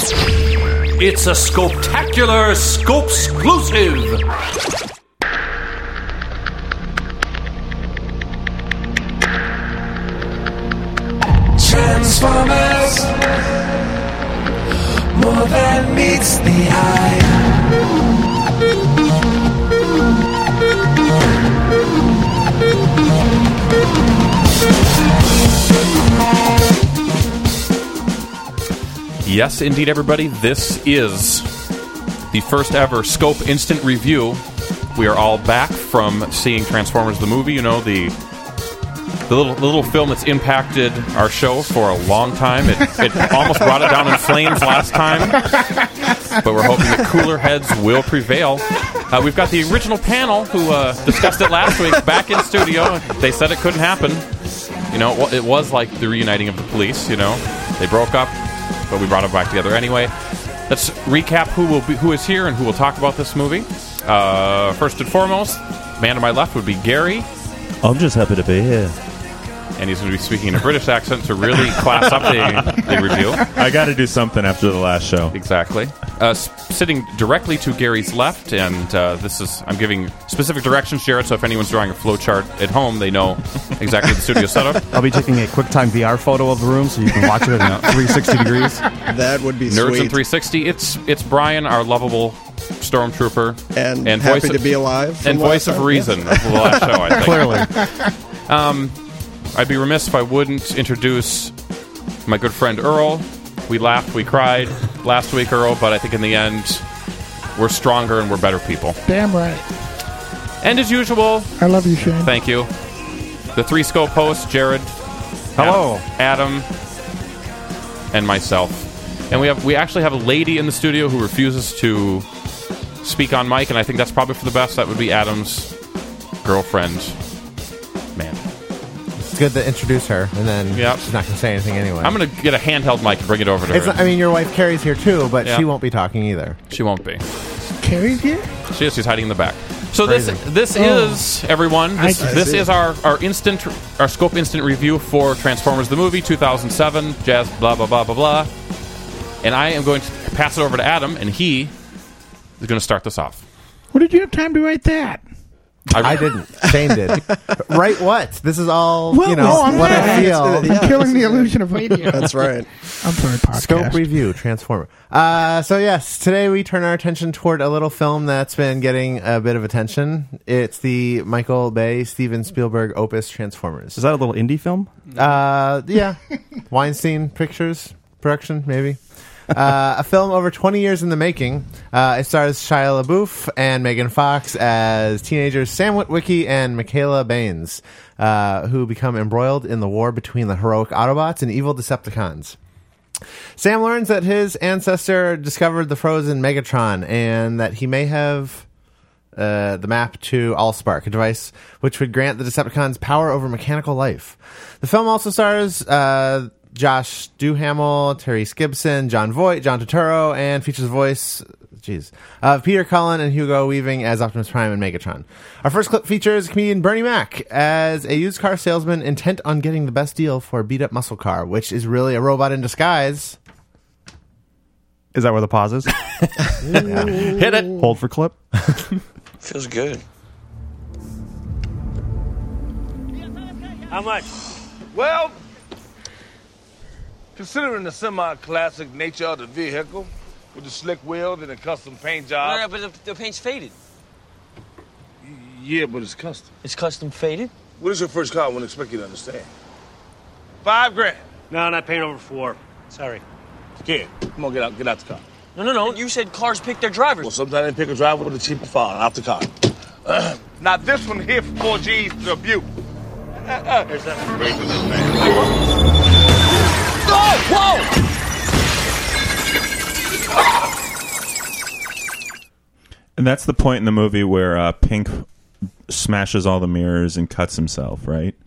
It's a Scopetacular Scope-exclusive! Transformers, more than meets the eye. Yes, indeed, everybody. This is the first ever Scope Instant Review. We are all back from seeing Transformers the movie. You know, the little film that's impacted our show for a long time. It almost brought it down in flames last time. But we're hoping that cooler heads will prevail. We've got the original panel who discussed it last week back in studio. They said it couldn't happen. You know, it was like the reuniting of the police, you know. They broke up, but we brought them back together anyway. Let's recap who is here and who will talk about this movie. First and foremost, man to my left would be Gary. I'm just happy to be here. And he's going to be speaking in a British accent to really class up the review. I got to do something after the last show. Exactly. Sitting directly to Gary's left, and I'm giving specific directions, Jared, so if anyone's drawing a flowchart at home, they know exactly the studio setup. I'll be taking a QuickTime VR photo of the room so you can watch it at 360 degrees. That would be Nerds sweet. in 360. It's Brian, our lovable stormtrooper. And voice happy to be alive. And voice of reason of the last show, I think. Clearly. I'd be remiss if I wouldn't introduce my good friend Earl. We laughed, we cried last week, Earl, but I think in the end, we're stronger and we're better people. Damn right. And as usual... I love you, Shane. Thank you. The three Scope hosts, Jared. Hello. Adam. And myself. And we actually have a lady in the studio who refuses to speak on mic, and I think that's probably for the best. That would be Adam's girlfriend. Man. It's good to introduce her, and then she's not going to say anything anyway. I'm going to get a handheld mic and bring it over to her. I mean, your wife Carrie's here too, but she won't be talking either. She won't be. Carrie's here? She is. She's hiding in the back. So this is, everyone, this is our Scope Instant Review for Transformers the Movie, 2007, jazz, blah, blah, blah, blah, blah. And I am going to pass it over to Adam, and he is going to start this off. What did you have time to write that? I didn't. Shane did. Right? What? This is all, what I feel. I'm killing the illusion of radio. That's right. I'm sorry, podcast. Scope Review, Transformer. So yes, today we turn our attention toward a little film that's been getting a bit of attention. It's the Michael Bay, Steven Spielberg opus Transformers. Is that a little indie film? Yeah. Weinstein Pictures production, maybe. A film over 20 years in the making. It stars Shia LaBeouf and Megan Fox as teenagers Sam Witwicky and Michaela Baines, who become embroiled in the war between the heroic Autobots and evil Decepticons. Sam learns that his ancestor discovered the frozen Megatron and that he may have the map to Allspark, a device which would grant the Decepticons power over mechanical life. The film also stars Josh Duhamel, Terry Gibson, John Voight, John Turturro, and features the voice of Peter Cullen and Hugo Weaving as Optimus Prime and Megatron. Our first clip features comedian Bernie Mac as a used car salesman intent on getting the best deal for a beat-up muscle car, which is really a robot in disguise. Is that where the pause is? Yeah. Hit it. Hold for clip. Feels good. How much? Well, considering the semi-classic nature of the vehicle, with the slick wheels and the custom paint job... No, but the paint's faded. Yeah, but it's custom. It's custom faded? What is your first car? I wouldn't expect you to understand. $5,000. No, not paying over 4. Sorry. Kid, come on, get out the car. No. You said cars pick their drivers. Well, sometimes they pick a driver with a cheaper file out the car. Now, this one here for 4 G's to Butte. There's that. Great for this man. Whoa! And that's the point in the movie where Pink smashes all the mirrors and cuts himself, right?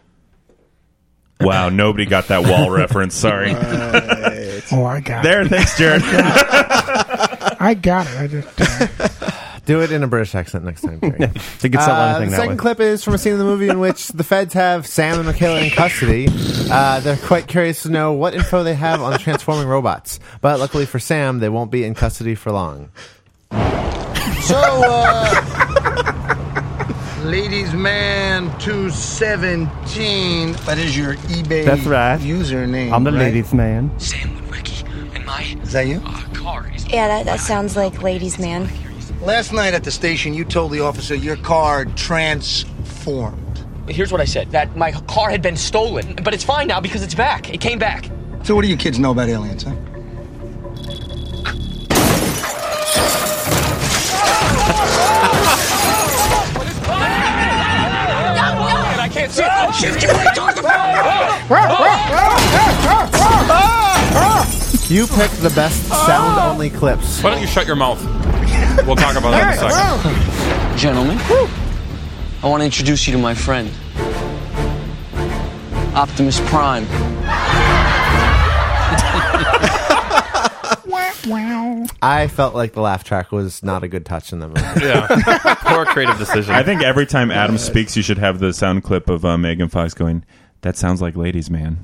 Wow, nobody got that wall reference. Sorry. Oh, I got it. Thanks, Jared. I got it. I just... Do it in a British accent next time, Gary. They could sell anything The that second way. clip is from a scene in the movie in which the feds have Sam and Michaela in custody. They're quite curious to know what info they have on the transforming robots. But luckily for Sam, they won't be in custody for long. So, Ladies Man 217, that is your eBay That's right. username. I'm the right? ladies' man. Sam Witwicky and my Is that you? car is... Yeah, that sounds like ladies' man. Last night at the station, you told the officer your car transformed. Here's what I said, that my car had been stolen, but it's fine now because it's back. It came back. So what do you kids know about aliens, huh? And I can't see it. Oh, shit, you want to talk You picked the best sound-only clips. Why don't you shut your mouth? We'll talk about that in a second. Gentlemen, I want to introduce you to my friend, Optimus Prime. Wow. I felt like the laugh track was not a good touch in the movie. Yeah. Poor creative decision. I think every time Adam speaks, you should have the sound clip of Megan Fox going, "That sounds like ladies, man."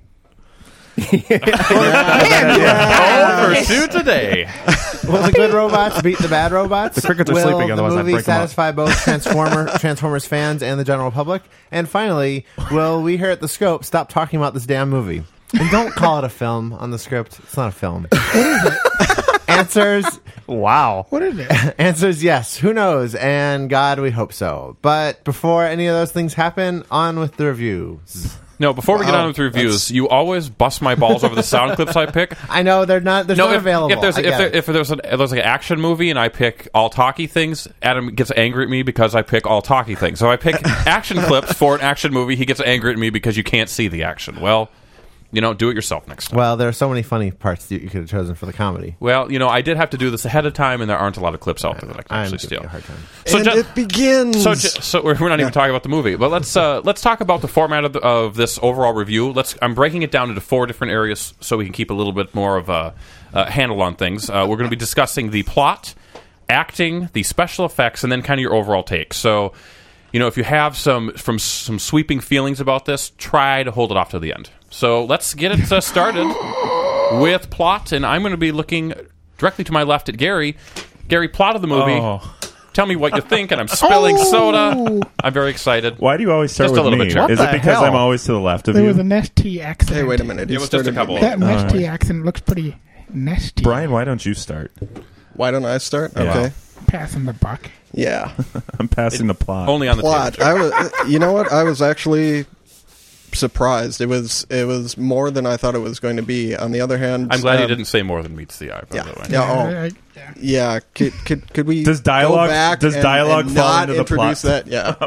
Pursuit today. Will the good robots beat the bad robots? The crickets are Will sleeping, otherwise the I'd movie break 'em up. satisfy both Transformers fans and the general public? And finally, will we here at the Scope stop talking about this damn movie? And don't call it a film on the script. It's not a film. Answers, Wow. What is it? answers yes. Who knows? And God, we hope so. But before any of those things happen, on with the reviews. No, before we get on with reviews, you always bust my balls over the sound clips I pick. I know they're not. They're not available. If there's I get it. if there's like an action movie and I pick all talky things, Adam gets angry at me because I pick all talky things. So I pick action clips for an action movie. He gets angry at me because you can't see the action. Well, do it yourself next time. Well, there are so many funny parts you could have chosen for the comedy. Well, I did have to do this ahead of time, and there aren't a lot of clips out there that I can I'm actually giving steal. you a hard time. So And it begins. So we're not even talking about the movie, but let's talk about the format of this overall review. I'm breaking it down into 4 different areas so we can keep a little bit more of a handle on things. We're going to be discussing the plot, acting, the special effects, and then kind of your overall take. So, if you have some sweeping feelings about this, try to hold it off to the end. So let's get it started with plot, and I'm going to be looking directly to my left at Gary. Gary, plot of the movie. Oh. Tell me what you think, and I'm spilling soda. I'm very excited. Why do you always start Just a with little me? bit, Jared. Is it because I'm always to the left of There you? was a nesty accent. Hey, wait a minute. It was just a couple. That nesty accent looks pretty nesty. Brian, why don't you start? Why don't I start? Yeah. Okay. Passing the buck. Yeah. I'm passing the plot. Only on the Plot. table. I was. You know what? I was actually surprised. It was more than I thought it was going to be. On the other hand, I'm glad you didn't say more than meets the eye. By Yeah. the way. Yeah. Oh. Yeah. Could we? Does dialogue- go back does and- dialogue and fall not into the introduce plot that? Yeah.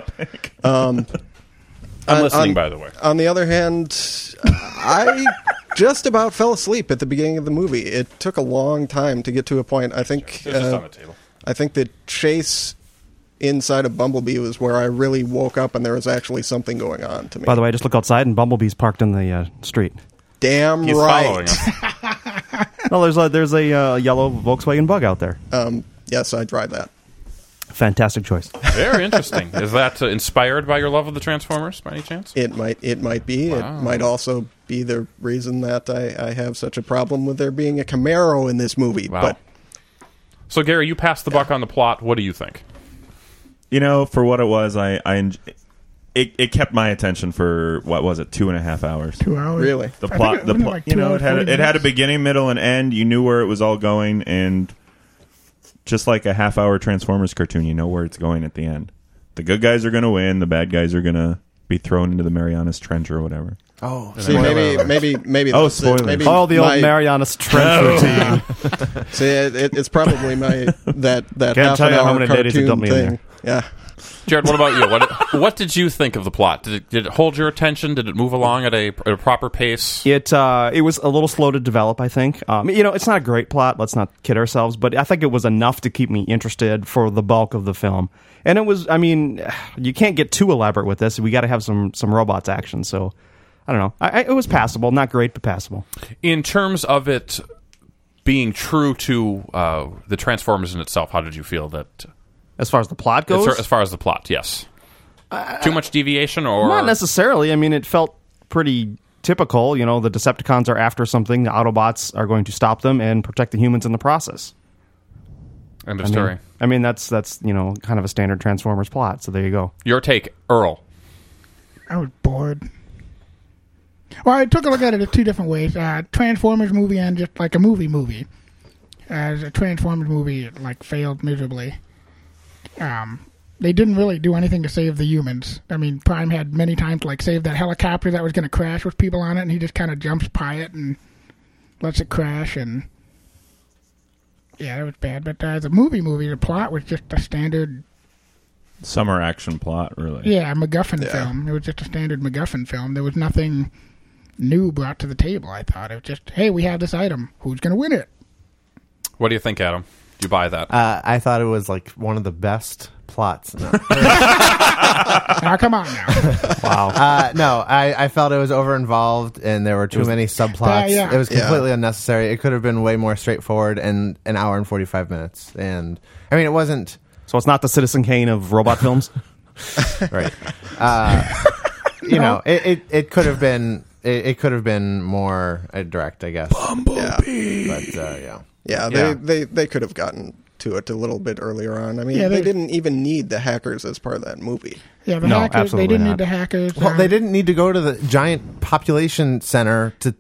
I'm listening, by the way. On the other hand, I just about fell asleep at the beginning of the movie. It took a long time to get to a point. I think. It's just on the table. I think the chase inside of Bumblebee was where I really woke up and there was actually something going on to me. By the way, I just look outside and Bumblebee's parked in the street. Damn He's following right. us. No, there's a yellow Volkswagen Bug out there. Yes, I drive that. Fantastic choice. Very interesting. Is that inspired by your love of the Transformers, by any chance? It might be. Wow. It might also be the reason that I have such a problem with there being a Camaro in this movie. Wow. But So, Gary, you passed the buck on the plot. What do you think? For what it was, it kept my attention for what was it, 2.5 hours? 2 hours. really, The I plot, think it was like 2 hours, 40 it had a minutes. beginning, middle, and end. You knew where it was all going, and just like a half-hour Transformers cartoon, you know where it's going at the end. The good guys are going to win. The bad guys are going to be thrown into the Marianas Trench or whatever. Oh, see, maybe. Oh, that's it. spoilers. Maybe Oh, the old my- Marianas Trench routine. See, it's probably my that Can't half tell an you how hour many ladies have cartoon dumped me in thing. there. Yeah. Jared, what about you? What did you think of the plot? Did it hold your attention? Did it move along at a proper pace? It was a little slow to develop, I think. It's not a great plot. Let's not kid ourselves, but I think it was enough to keep me interested for the bulk of the film. And it was, you can't get too elaborate with this. We got to have some robots action. So I don't know. It was passable, not great, but passable. In terms of it being true to the Transformers in itself, how did you feel that As far as the plot goes? As far as the plot, yes. Too much deviation, or Not necessarily. I mean, it felt pretty typical. You know, the Decepticons are after something. The Autobots are going to stop them and protect the humans in the process. End of story. I mean, that's kind of a standard Transformers plot. So there you go. Your take, Earl. I was bored. Well, I took a look at it in two different ways. Transformers movie and just like a movie. As a Transformers movie, like, failed miserably. They didn't really do anything to save the humans. I mean, Prime had many times to, like, save that helicopter that was going to crash with people on it, and he just kind of jumps by it and lets it crash, and yeah, it was bad. But as a movie, the plot was just a standard summer action plot, really. Yeah, a MacGuffin film. It was just a standard MacGuffin film. There was nothing new brought to the table, I thought. It was just, hey, we have this item. Who's going to win it? What do you think, Adam? Do you buy that? I thought it was like one of the best plots. No. Now, come on now. Wow. No, I felt it was over-involved and there were too many subplots. Yeah. It was completely unnecessary. It could have been way more straightforward in an hour and 45 minutes. And, I mean, it wasn't... So it's not the Citizen Kane of robot films? Right. You know, it could have been... It could have been more direct, I guess. Bumblebee. Yeah. But, yeah. Yeah, they could have gotten to it a little bit earlier on. I mean, they didn't even need the hackers as part of that movie. Yeah, the hackers, they didn't need the hackers. Well, they didn't need to go to the giant population center to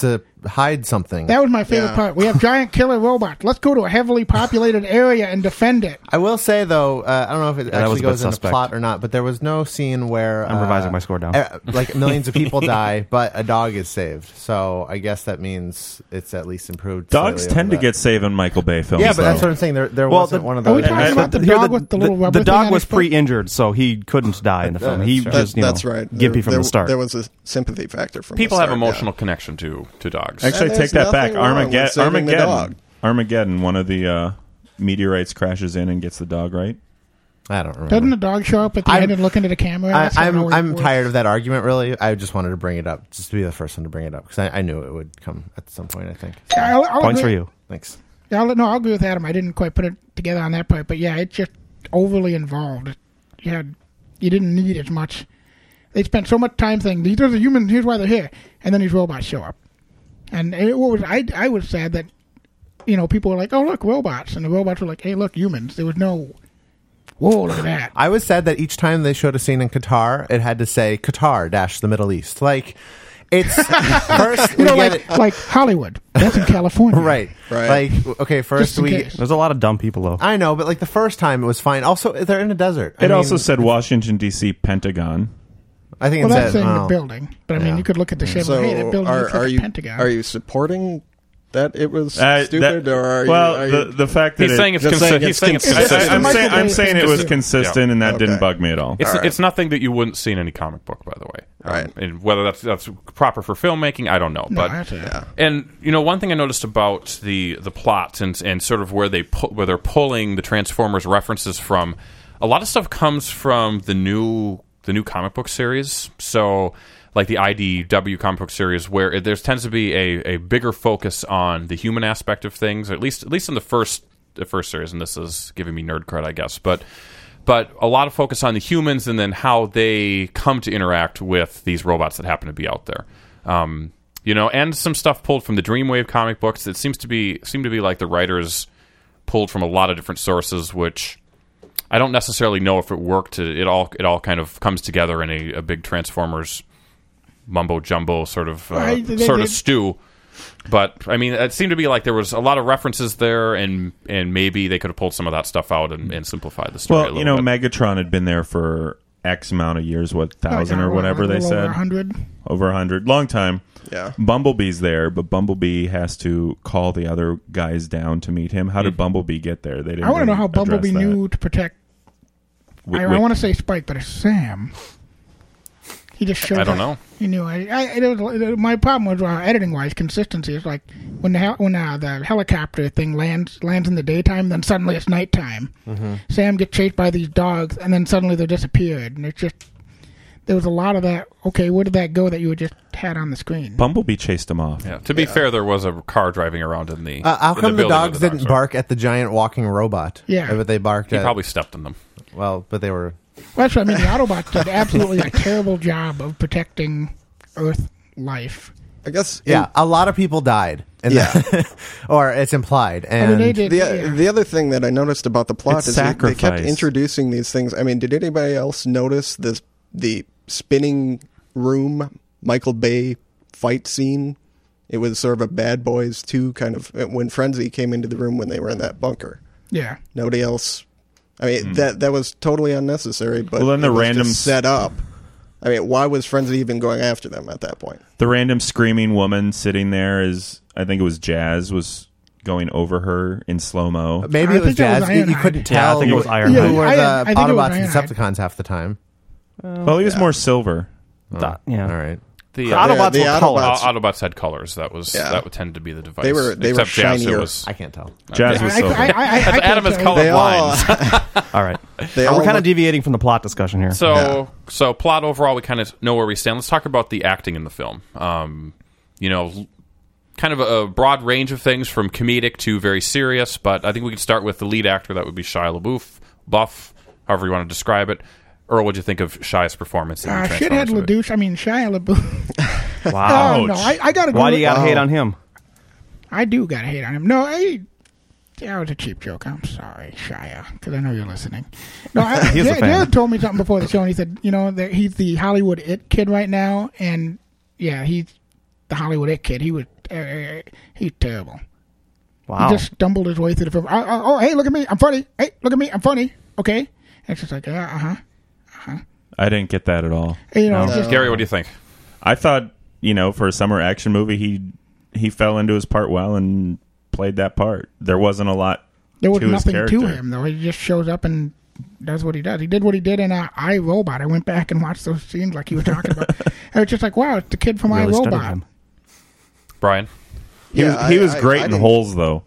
hide something. That was my favorite part. We have giant killer robots. Let's go to a heavily populated area and defend it. I will say, though, I don't know if it actually goes into suspect. plot or not, but there was no scene where... I'm revising my score down. Like, millions of people die, but a dog is saved. So I guess that means it's at least improved. Dogs tend to get saved in Michael Bay films. Yeah, but that's what I'm saying. There wasn't one of those. Are we talking about the dog with the little rubber The dog thing was pre-injured, so he couldn't die in the film. He just, that's right. gimpy from the start. There was a sympathy factor from People the have start, emotional connection to dogs. Actually, And take that back. nothing wrong with Armageddon. One of the meteorites crashes in and gets the dog, right? I don't remember. Doesn't the dog show up at the end and look into the camera? I'm tired of that argument, really. I just wanted to bring it up, just to be the first one to bring it up, because I knew it would come at some point, I think. I'll Points agree. for you. Thanks. I'll agree with Adam. I didn't quite put it together on that part, but yeah, it's just overly involved. You didn't need as much. They spent so much time saying, these are the humans, here's why they're here, and then these robots show up. And I was sad that, people were like, oh, look, robots. And the robots were like, hey, look, humans. There was no, whoa, look at that. I was sad that each time they showed a scene in Qatar, it had to say Qatar - the Middle East. Like, it's first, like Hollywood. That's in California. Right. Like, okay, first There's a lot of dumb people, though. I know, but like the first time it was fine. Also, they're in a desert. It also said Washington, D.C. Pentagon. I think well, it that's said saying the building. But I mean, you could look at the shape So of, hey, that building looks like a Pentagon. Are you supporting that it was stupid, or are you... the fact that he's saying it's consistent. I'm saying it was consistent, and that didn't bug me at all. It's nothing that you wouldn't see in any comic book, by the way. Right. And whether that's proper for filmmaking, I don't know. And one thing I noticed about the plot and sort of where they're pulling the Transformers references from, a lot of stuff comes from the new comic book series. So, like the IDW comic book series, where there tends to be a bigger focus on the human aspect of things, at least in the first series. And this is giving me nerd cred, I guess, but a lot of focus on the humans and then how they come to interact with these robots that happen to be out there. And some stuff pulled from the Dreamwave comic books. It seem to be like the writers pulled from a lot of different sources, which I don't necessarily know if it worked. It all kind of comes together in a big Transformers mumbo jumbo sort of stew. But I mean, it seemed to be like there was a lot of references there, and maybe they could have pulled some of that stuff out and simplified the story. Well, Megatron had been there for X amount of years, 1,000 or whatever they said. Over 100, long time. Yeah. Bumblebee's there, but Bumblebee has to call the other guys down to meet him. How did Bumblebee get there? They didn't. I want to know how Bumblebee knew to protect. I want to say Spike, but it's Sam. He just showed up. I don't know. He knew. My problem was editing wise consistency. It's like when the helicopter thing lands in the daytime, then suddenly it's nighttime. Mm-hmm. Sam gets chased by these dogs, and then suddenly they disappeared, and it's just there was a lot of that. Okay, where did that go that you just had on the screen? Bumblebee chased him off. Yeah. To be fair, there was a car driving around in the. How in come the building dogs where didn't were. bark at the giant walking robot? Yeah. But they barked He at... probably stepped on them. Well, but they were... Well, that's what I mean. The Autobots did absolutely a terrible job of protecting Earth life. I guess. Yeah, a lot of people died. And or it's implied. And I mean, they did. The other thing that I noticed about the plot It's is they kept sacrifice. introducing these things. I mean, did anybody else notice the spinning room Michael Bay fight scene? It was sort of a Bad Boys 2 kind of when Frenzy came into the room when they were in that bunker. Yeah. Nobody else. I mean, that was totally unnecessary. But Well, then the it was random just set up. I mean, why was Frenzy even going after them at that point? The random screaming woman sitting there is, I think it was Jazz, was going over her in slow-mo. Maybe I it was think that was Jazz. You Ironhide. couldn't Yeah, I tell think it was who Ironhide. were I the think it was Autobots and Ironhide. Decepticons half the time. Well, he was more silver. Yeah. All right. The Autobots the were Autobots- colored. Autobots had colors. That was that would tend to be the device. They were Except Jazz, shinier. it was. I can't tell. Jazz was silver. That's Adam is They all, colorblind. All right. they We're all kind of look- deviating from the plot discussion here. So plot overall, we kind of know where we stand. Let's talk about the acting in the film. You know, kind of a broad range of things from comedic to very serious, but I think we could start with the lead actor. That would be Shia LaBeouf, Buff, however you want to describe it. Earl, what'd you think of Shia's performance in the Shithead Transformers movie? LaDouche. I mean, Shia LaBeouf. Wow. Oh, no, I gotta go. Why do you gotta with- hate on him? I do gotta hate on him. No, that was a cheap joke. I'm sorry, Shia, because I know you're listening. No, He was a fan. Jared told me something before the show, and he said, you know, that he's the Hollywood It kid right now, and yeah, he's the Hollywood It kid. He's terrible. Wow. He just stumbled his way through the film. Oh, hey, look at me, I'm funny. Hey, look at me, I'm funny. Okay, and it's just like, I didn't get that at all. you know, just, Gary, what do you think? I thought, for a summer action movie, he fell into his part well and played that part. There wasn't a lot there was to his nothing character. to him though. He just shows up and does what he does. He did what he did in I, Robot. I went back and watched those scenes like you were talking about. And it's just like, wow, it's the kid from Really I, studied Robot. him. Brian? He was great in didn't- Holes, though.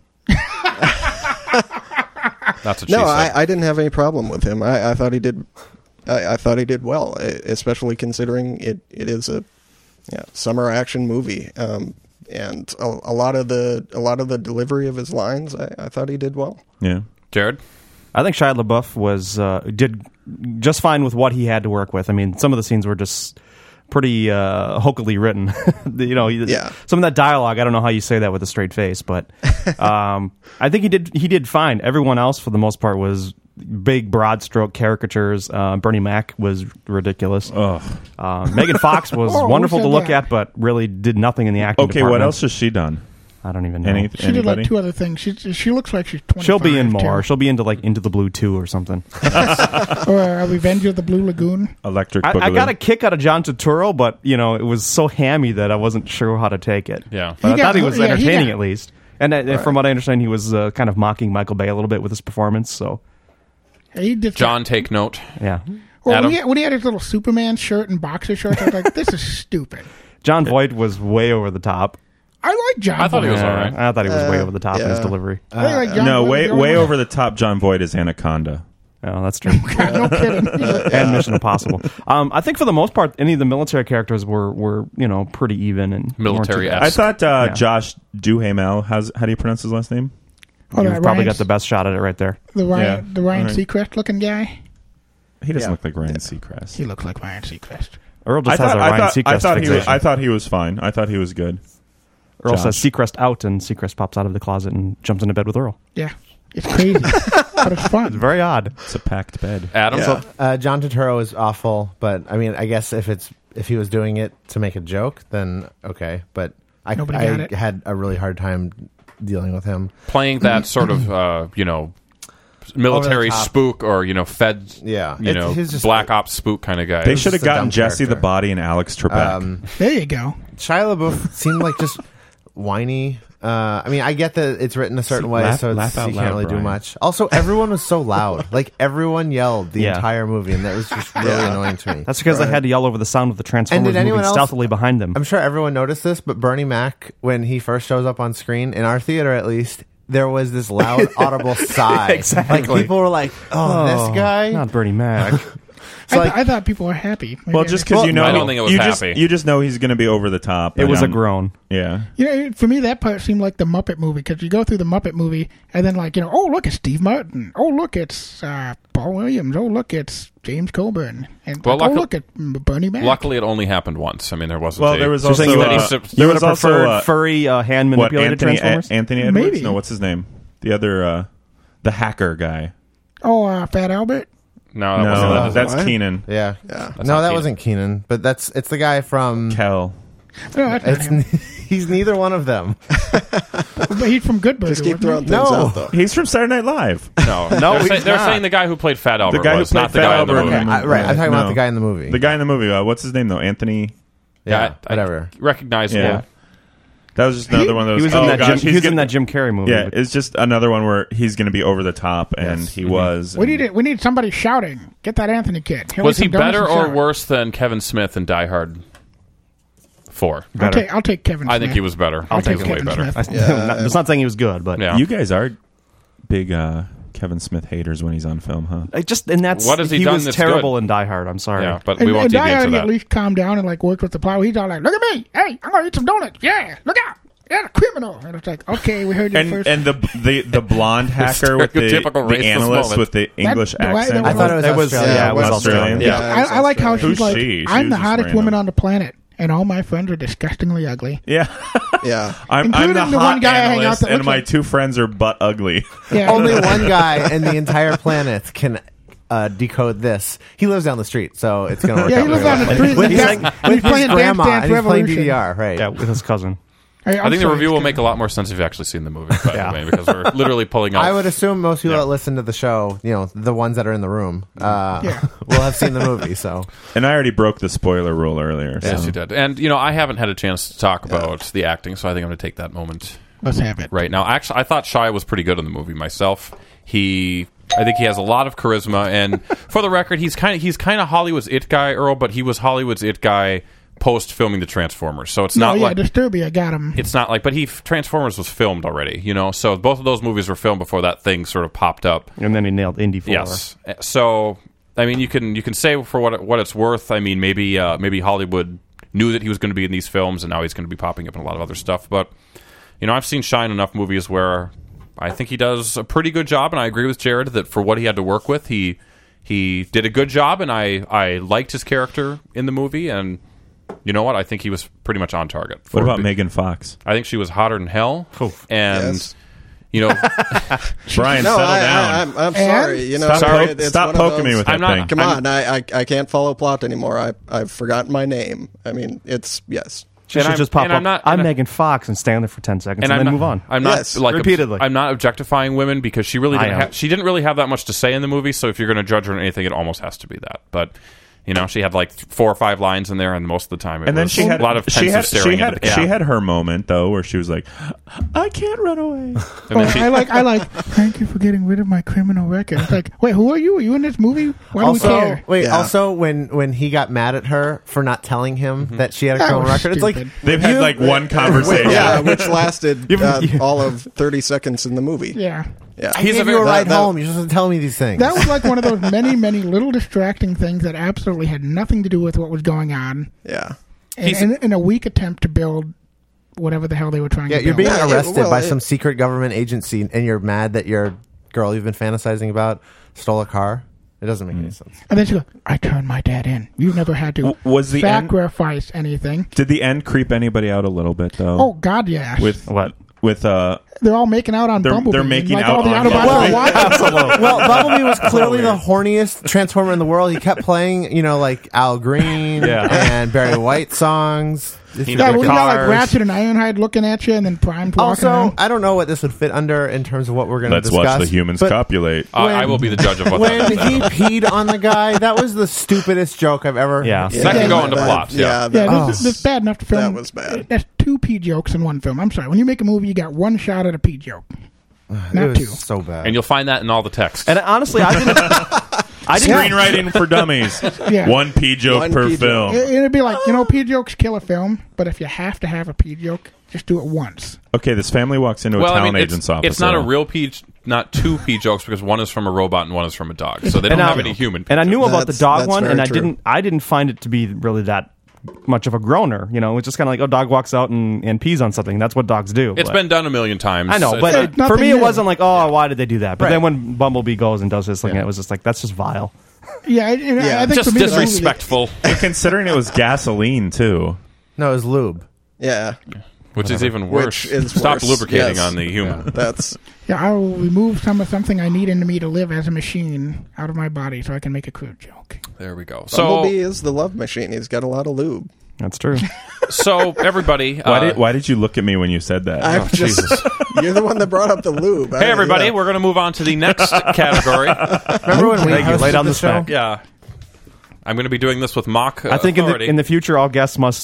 That's what she No, said. I didn't have any problem with him. I thought he did. I thought he did well, especially considering it is a summer action movie, and a lot of the delivery of his lines. I thought he did well. Yeah. Jared? I think Shia LaBeouf did just fine with what he had to work with. I mean, some of the scenes were just pretty hokily written. Some of that dialogue, I don't know how you say that with a straight face, but I think he did fine. Everyone else, for the most part, was big, broad stroke caricatures. Bernie Mac was ridiculous. Megan Fox was Oh, wonderful who to said look that? at, but really did nothing in the acting Okay, department. what else has she done? I don't even know. She did like 2 other things. She looks like she's 25. She'll be in more. too. She'll be into Into the Blue 2 or something. Or Revenge of the Blue Lagoon. Electric I Boogaloo. got a kick out of John Turturro, but it was so hammy that I wasn't sure how to take it. Yeah. But He I thought he got- was yeah, he entertaining got- at least. And from what I understand, he was kind of mocking Michael Bay a little bit with his performance. So He did. John, take note. yeah, Well, Adam? when he had his little Superman shirt and boxer shorts, I was like, this is stupid. John Voight was way over the top. I like John. I thought he was Voight. all right. I thought he was way over the top in his yeah. delivery. I think, like, John No, Voight was way the only way one. over the top. John Voight is Anaconda. Oh, that's true. No kidding. And Mission Impossible. I think for the most part, any of the military characters were pretty even and Military weren't too I esque. thought Josh Duhamel. How do you pronounce his last name? Oh, You've that probably Ryan- got the best shot at it right there. The Ryan All right. Seacrest looking guy. He doesn't look like Ryan Seacrest. He looks like Ryan Seacrest. Earl just has a Ryan Seacrest fixation. I thought he was fine. I thought he was good. Earl Josh. says Seacrest out, and Seacrest pops out of the closet and jumps into bed with Earl. Yeah, it's crazy, but it's fun. It's very odd. It's a packed bed. Adam? Yeah. John Turturro is awful, but I mean, I guess if he was doing it to make a joke, then okay. But Nobody got it. had a really hard time dealing with him. Playing that sort of, military Over the top. spook or, Fed, Yeah. He's just- Black Ops spook kind of guy. They should have just a dumb gotten Jesse the character. Body and Alex Trebek. There you go. Shia LaBeouf seemed like just whiny. I mean, I get that it's written a certain See, way, laugh- so laugh out you can't loud, really do Brian. much. Also, everyone was so loud. Like, everyone yelled the Yeah. entire movie, and that was just really annoying to me. That's because they had to yell over the sound of the Transformers And did anyone moving else- stealthily behind them. I'm sure everyone noticed this, but Bernie Mac, when he first shows up on screen, in our theater at least, there was this loud, audible sigh. Exactly. Like, people were like, oh, this guy? Not Bernie Mac. I thought people were happy. Well, just because you know, I don't think it was happy. You just know he's going to be over the top. It was a groan. Yeah. For me, that part seemed like the Muppet movie, because you go through the Muppet movie, and then oh, look, it's Steve Martin. Oh, look, it's Paul Williams. Oh, look, it's James Coburn. And look at Bernie Mac. Luckily, it only happened once. I mean, there wasn't. Well, there was also you would have preferred furry hand manipulated Transformers. Anthony Edwards? Maybe. No, what's his name? The other, the hacker guy. Oh, Fat Albert. No, that's Keenan. Yeah. No, that wasn't Keenan, but it's the guy from Kel. No, that's not him. He's neither one of them. But he's from Good Burger. Just keep throwing things No. out, though. He's from Saturday Night Live. No, they're saying the guy who played Fat Albert guy who was played not the Fat guy in the Albert movie. in the- Right, I'm talking No. about the guy in the movie. The guy in the movie. What's his name, though? Anthony? Yeah, whatever. Recognizable. Yeah. That was just another one of those. He was in that Jim Carrey movie. Yeah, it's just another one where he's going to be over the top, and he was. We need somebody shouting. Get that Anthony kid. Was he better or worse than Kevin Smith in Die Hard 4? I'll take Kevin Smith. I think he was better. I'll take He's way Kevin better. Smith. It's not saying he was good, but Yeah. You guys are big Kevin Smith haters when he's on film, huh? What has he done was that's terrible good? in Die Hard. I'm sorry. Yeah, but And, we won't and dig Die Hard, into he that. at least calmed down and worked with the plow. He's all like, "Look at me! Hey, I'm gonna eat some donuts! Yeah, look out! Yeah, the criminal!" And it's like, okay, we heard you first. And the blonde hacker with the Stereotypical racist analyst moment. with the English accent. I thought it was Australian. it was Australian. Yeah. I like how Who's she's like, she? She I'm was the just hottest random. woman on the planet, and all my friends are disgustingly ugly. Yeah. Yeah. I'm Including the the hot one guy I hang out analyst, that and looks my like- two friends are butt ugly. Yeah. Only one guy in the entire planet can decode this. He lives down the street, so it's going to work Yeah, out he lives very down the well. street. With He's his like- and he's playing Dance grandma, Dance and he's playing Revolution. DDR, right. Yeah, with his cousin. I think the review will make a lot more sense if you actually seen the movie, by the way, because we're literally pulling out. I would assume most people that listen to the show, the ones that are in the room, will have seen the movie. So, And I already broke the spoiler rule earlier. Yes, so. you did. And, I haven't had a chance to talk about the acting, so I think I'm going to take that moment Let's have it. right now. Actually, I thought Shia was pretty good in the movie myself. I think he has a lot of charisma, and for the record, he's kind of Hollywood's it guy, Earl, but he was Hollywood's it guy post filming the Transformers. So it's not like Disturbia got him. it's not like, but Transformers was filmed already, So both of those movies were filmed before that thing sort of popped up. And then he nailed Indy 4. Yes. So I mean, you can say for what it's worth. I mean, maybe Hollywood knew that he was going to be in these films, and now he's going to be popping up in a lot of other stuff. But I've seen Shia in enough movies where I think he does a pretty good job, and I agree with Jared that for what he had to work with, he did a good job, and I liked his character in the movie, and you know what? I think he was pretty much on target. What about Megan Fox? I think she was hotter than hell, and Yes. Brian, No, settle down. I'm sorry. Stop poking me with that thing. Come on, I can't follow plot anymore. I've forgotten my name. I mean, it's yes. She should just pop up. I'm Megan Fox and stand there for 10 seconds and then move on. I'm not repeatedly. I'm not objectifying women because she didn't really have that much to say in the movie. So if you're going to judge her on anything, it almost has to be that. But she had like 4 or 5 lines in there, and most of the time it was she had a lot of pensive staring. She had her moment though, where she was like, "I can't run away." I like. Thank you for getting rid of my criminal record. It's like, wait, who are you? Are you in this movie? Why do we care? Also, when he got mad at her for not telling him that she had a criminal record, it's like they've had like one conversation, which lasted all of 30 seconds in the movie. Yeah. Yeah. I gave you a ride home. You're supposed to tell me these things. That was like one of those many, many little distracting things that absolutely had nothing to do with what was going on. Yeah. In a weak attempt to build whatever the hell they were trying to build. You're being arrested by some secret government agency, and you're mad that your girl you've been fantasizing about stole a car. It doesn't make any sense. And then she goes, I turned my dad in. You've never had to sacrifice anything. Did the end creep anybody out a little bit, though? Oh, God, yes. With what? With they're all making out on Bumblebee. They're making like out all the on Autobots. Well, Bumblebee was clearly the horniest Transformer in the world. He kept playing, like Al Green and Barry White songs. Yeah, we got like Ratchet and Ironhide looking at you, and then Prime walking Also, around. I don't know what this would fit under in terms of what we're going to discuss. Let's watch the humans copulate. I will be the judge of what when that is. he peed on the guy, that was the stupidest joke I've ever. That can go into plot. This is bad enough to film. That was bad. That's 2 pee jokes in one film. I'm sorry. When you make a movie, you got one shot at a pee joke. Not 2. So bad. And you'll find that in all the text. And honestly, I didn't. Screenwriting for dummies. Yeah. One pee joke per film. It'd be like, pee jokes kill a film, but if you have to have a pee joke, just do it once. Okay, this family walks into a talent agent's office. It's not a real pee not two pee jokes because one is from a robot and one is from a dog, so they don't have any human. And I knew about the dog That's one, and very I didn't find it to be really that much of a groaner. You know, it's just kind of like, oh, dog walks out and pees on something. That's what dogs do. It's been done a million times. I know, but It's for nothing me, it new. wasn't like, oh, why did they do that? But Right. then when Bumblebee goes and does his thing, it was just like, that's just vile. Yeah, I think just for me, the movie- disrespectful, And considering it was gasoline too. No, it was lube. Yeah, which is even worse. Which is Stop worse, lubricating yes. on the human. that's Yeah, I will remove something I need into me to live as a machine out of my body so I can make a crude joke. There we go. Bumblebee So, is the love machine. He's got a lot of lube. That's true. so everybody, Why did you look at me when you said that? I'm just you're the one that brought up the lube. hey everybody, Yeah. we're going to move on to the next category. Remember when we hosted Lay down the the show? spec. Yeah, I'm going to be doing this with mock. I think authority. in the future, all guests must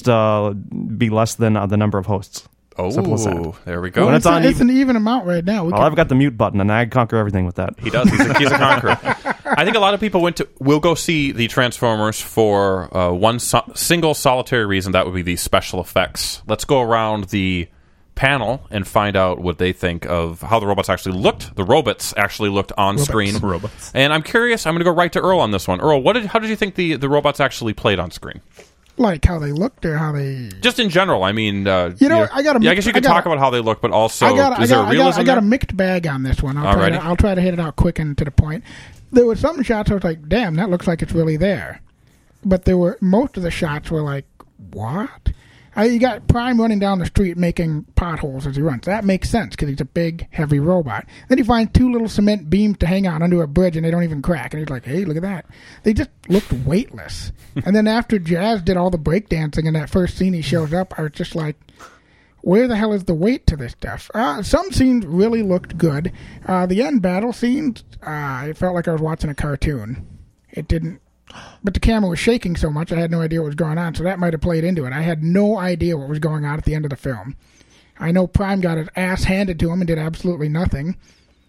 be less than the number of hosts. Simple as that. Oh, there we go. When it's on It's an even amount right now. Well, I've got the mute button, and I conquer everything with that. He does. He's a conqueror. I think a lot of people will go see the Transformers for one single solitary reason. That would be the special effects. Let's go around the panel and find out what they think of how the robots actually looked. The robots actually looked on screen. Robots. And I'm curious. I'm going to go right to Earl on this one. Earl, how did you think the robots actually played on screen? Like how they looked or how they... Just in general. I mean, I got I guess you could talk about how they look, but also is there a realism I got a there? mixed bag on this one. Alrighty. I'll try to hit it out quick and to the point. There were some shots I was like, damn, that looks like it's really there. But most of the shots were like, what? You got Prime running down the street making potholes as he runs. That makes sense because he's a big, heavy robot. Then he finds two little cement beams to hang on under a bridge, and they don't even crack. And he's like, hey, look at that. They just looked weightless. And then after Jazz did all the breakdancing in that first scene he shows up, I was just like, where the hell is the weight to this stuff? Some scenes really looked good. The end battle scenes, it felt like I was watching a cartoon. It didn't. But the camera was shaking so much, I had no idea what was going on, so that might have played into it. I had no idea what was going on at the end of the film. I know Prime got his ass handed to him and did absolutely nothing.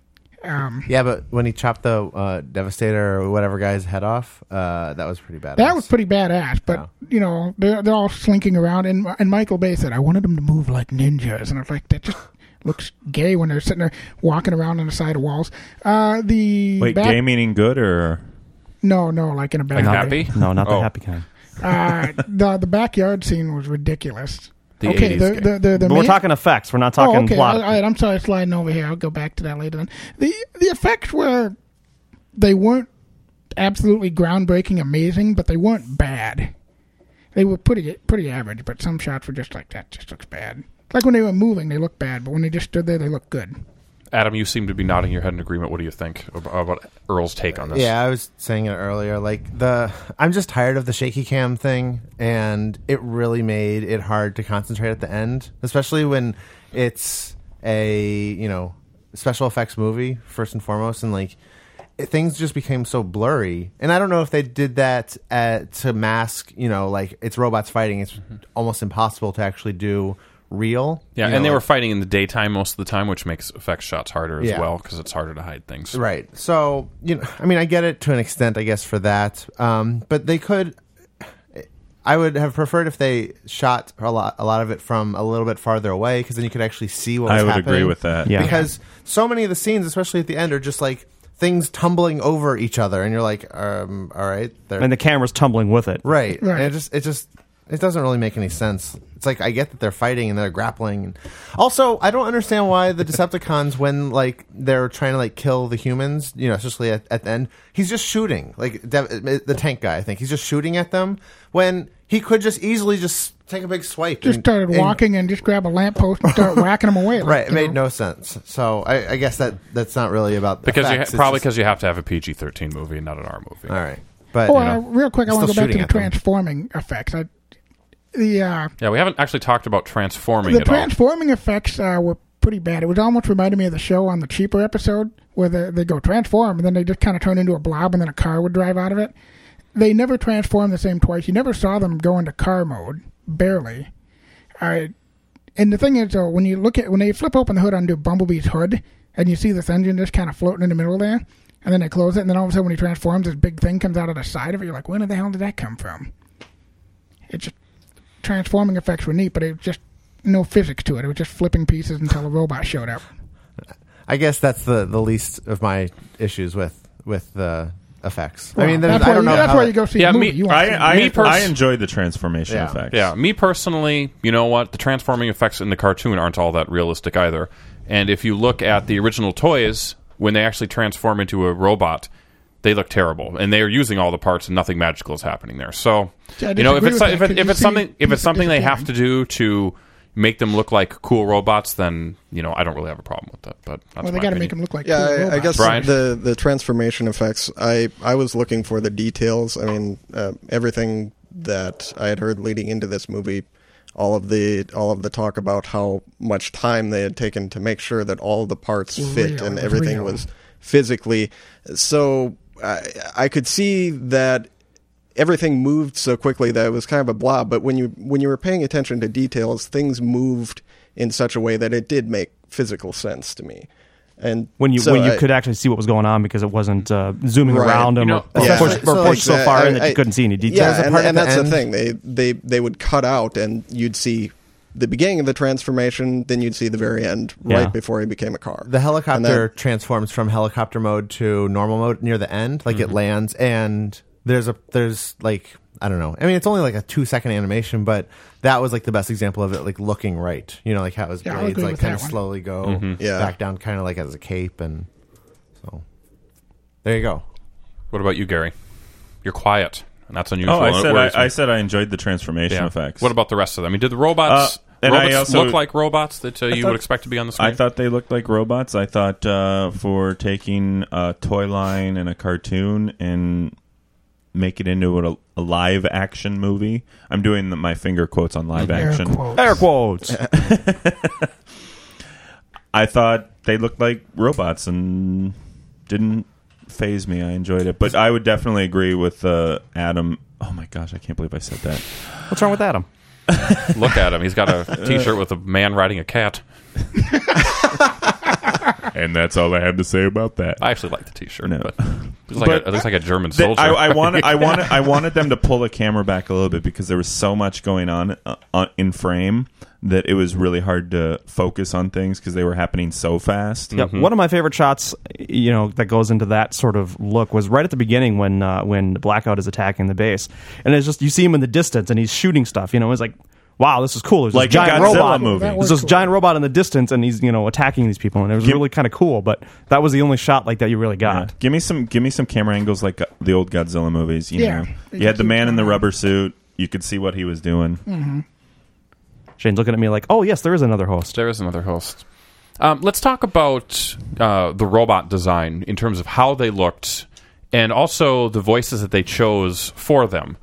Yeah, but when he chopped the Devastator or whatever guy's head off, that was pretty badass. That was pretty badass, but, they're all slinking around, and Michael Bay said, I wanted them to move like ninjas, and I was like, that just looks gay when they're sitting there walking around on the side of walls. Wait, gay meaning good or... No, like in a bad Like way. happy? No, not the Oh. happy kind. The backyard scene was ridiculous. The okay, 80s the But we're talking effects. We're not talking okay. plot. All right, I'm sorry, sliding over here. I'll go back to that later. Then the effects they weren't absolutely groundbreaking, amazing, but they weren't bad. They were pretty average. But some shots were just like that. Just looks bad. Like when they were moving, they looked bad, but when they just stood there, they looked good. Adam, you seem to be nodding your head in agreement. What do you think about Earl's take on this? Yeah, I was saying it earlier. I'm just tired of the shaky cam thing, and it really made it hard to concentrate at the end, especially when it's a special effects movie first and foremost, and things just became so blurry. And I don't know if they did that to mask, it's robots fighting. It's almost impossible to actually do real. Yeah, and they were fighting in the daytime most of the time, which makes effects shots harder as well because it's harder to hide things. Right. So, I get it to an extent, I guess, for that. But they could... I would have preferred if they shot a lot of it from a little bit farther away, because then you could actually see what was happening. I would agree with that. Yeah. Because so many of the scenes, especially at the end, are just like things tumbling over each other, and you're like, all right. And the camera's tumbling with it. Right. Right. And it doesn't really make any sense. It's like, I get that they're fighting and they're grappling. Also, I don't understand why the Decepticons, when they're trying to kill the humans, especially at the end, he's just shooting. The tank guy, I think, he's just shooting at them when he could just easily just take a big swipe. Just started walking and just grab a lamppost and start whacking them away. Right. It made no sense. So I guess that's not really about the effects. Because you have to have a PG-13 movie and not an R movie. All right. But real quick, I want to go back to the shooting at them. transforming effects. Yeah, we haven't actually talked about transforming The at all. transforming effects were pretty bad. It was almost reminded me of the show on the cheaper episode where they go transform and then they just kind of turn into a blob and then a car would drive out of it. They never transformed the same twice. You never saw them go into car mode, barely. And the thing is, when they flip open the hood under Bumblebee's hood and you see this engine just kind of floating in the middle there, and then they close it, and then all of a sudden when he transforms, this big thing comes out of the side of it. You're like, where the hell did that come from? It's just transforming effects were neat, but it was just no physics to it. It was just flipping pieces until a robot showed up. I guess that's the least of my issues with the effects. Well, I mean, that's I don't know. That's why you go see a movie. You want to see the movie. I enjoyed the transformation effects. Yeah, me personally, you know what? The transforming effects in the cartoon aren't all that realistic either. And if you look at the original toys, when they actually transform into a robot, they look terrible, and they are using all the parts, and nothing magical is happening there. So, See, I you know, if disagree it's with that, 'cause you see if it's something they have disappearing. to do to make them look like cool robots, then you know I don't really have a problem with that. But that's Well, they my got to opinion. make them look like Yeah, cool I robots. guess Brian? the transformation effects. I was looking for the details. I mean, everything that I had heard leading into this movie, all of the talk about how much time they had taken to make sure that all the parts fit Real, and everything real. was physically. So I could see that everything moved so quickly that it was kind of a blob. But when you were paying attention to details, things moved in such a way that it did make physical sense to me. And When you so could actually see what was going on because it wasn't zooming Right. around them You know, or yeah. pushed so far in that you couldn't see any details. Yeah, There's a and, part at and the that's the end- thing. They would cut out, and you'd see the beginning of the transformation, then you'd see the very end, right Yeah. before he became a car. The helicopter And that- transforms from helicopter mode to normal mode near the end. Like it lands, and there's like, I don't know. I mean, it's only like a 2-second animation, but that was like the best example of it, like looking right. You know, like how his Yeah, I'll blades agree like with kind that of one. slowly go Yeah. back down, kind of like as a cape, and so there you go. What about you, Gary? You're quiet, and that's unusual. Oh, and it worries me. I said I enjoyed the transformation Yeah. effects. What about the rest of them? I mean, did the robots and I robots also- look like robots that you thought- would expect to be on the screen? I thought they looked like robots. I thought for taking a toy line and a cartoon and make it into a live action movie. I'm doing my finger quotes on live action. Air quotes. I thought they looked like robots and didn't phase me. I enjoyed it, but I would definitely agree with Adam. Oh my gosh, I can't believe I said that. What's wrong with Adam? Look at him. He's got a T-shirt with a man riding a cat. And that's all I have to say about that. I actually like the T-shirt, No. but it looks like a German soldier. I wanted them to pull the camera back a little bit because there was so much going on in frame that it was really hard to focus on things because they were happening so fast. Yep. One of my favorite shots, you know, that goes into that sort of look was right at the beginning when Blackout is attacking the base, and it's just you see him in the distance and he's shooting stuff. You know, it's like, wow, this is cool. There's Like this a giant Godzilla robot movie. That There's was this cool. giant robot in the distance, and he's attacking these people, and it was really kind of cool. But that was the only shot like that you really got. Yeah. Give me some camera angles like the old Godzilla movies. You Yeah. know, you had the man in the rubber suit. You could see what he was doing. Shane's looking at me like, oh yes, there is another host. There is another host. Let's talk about the robot design in terms of how they looked and also the voices that they chose for them.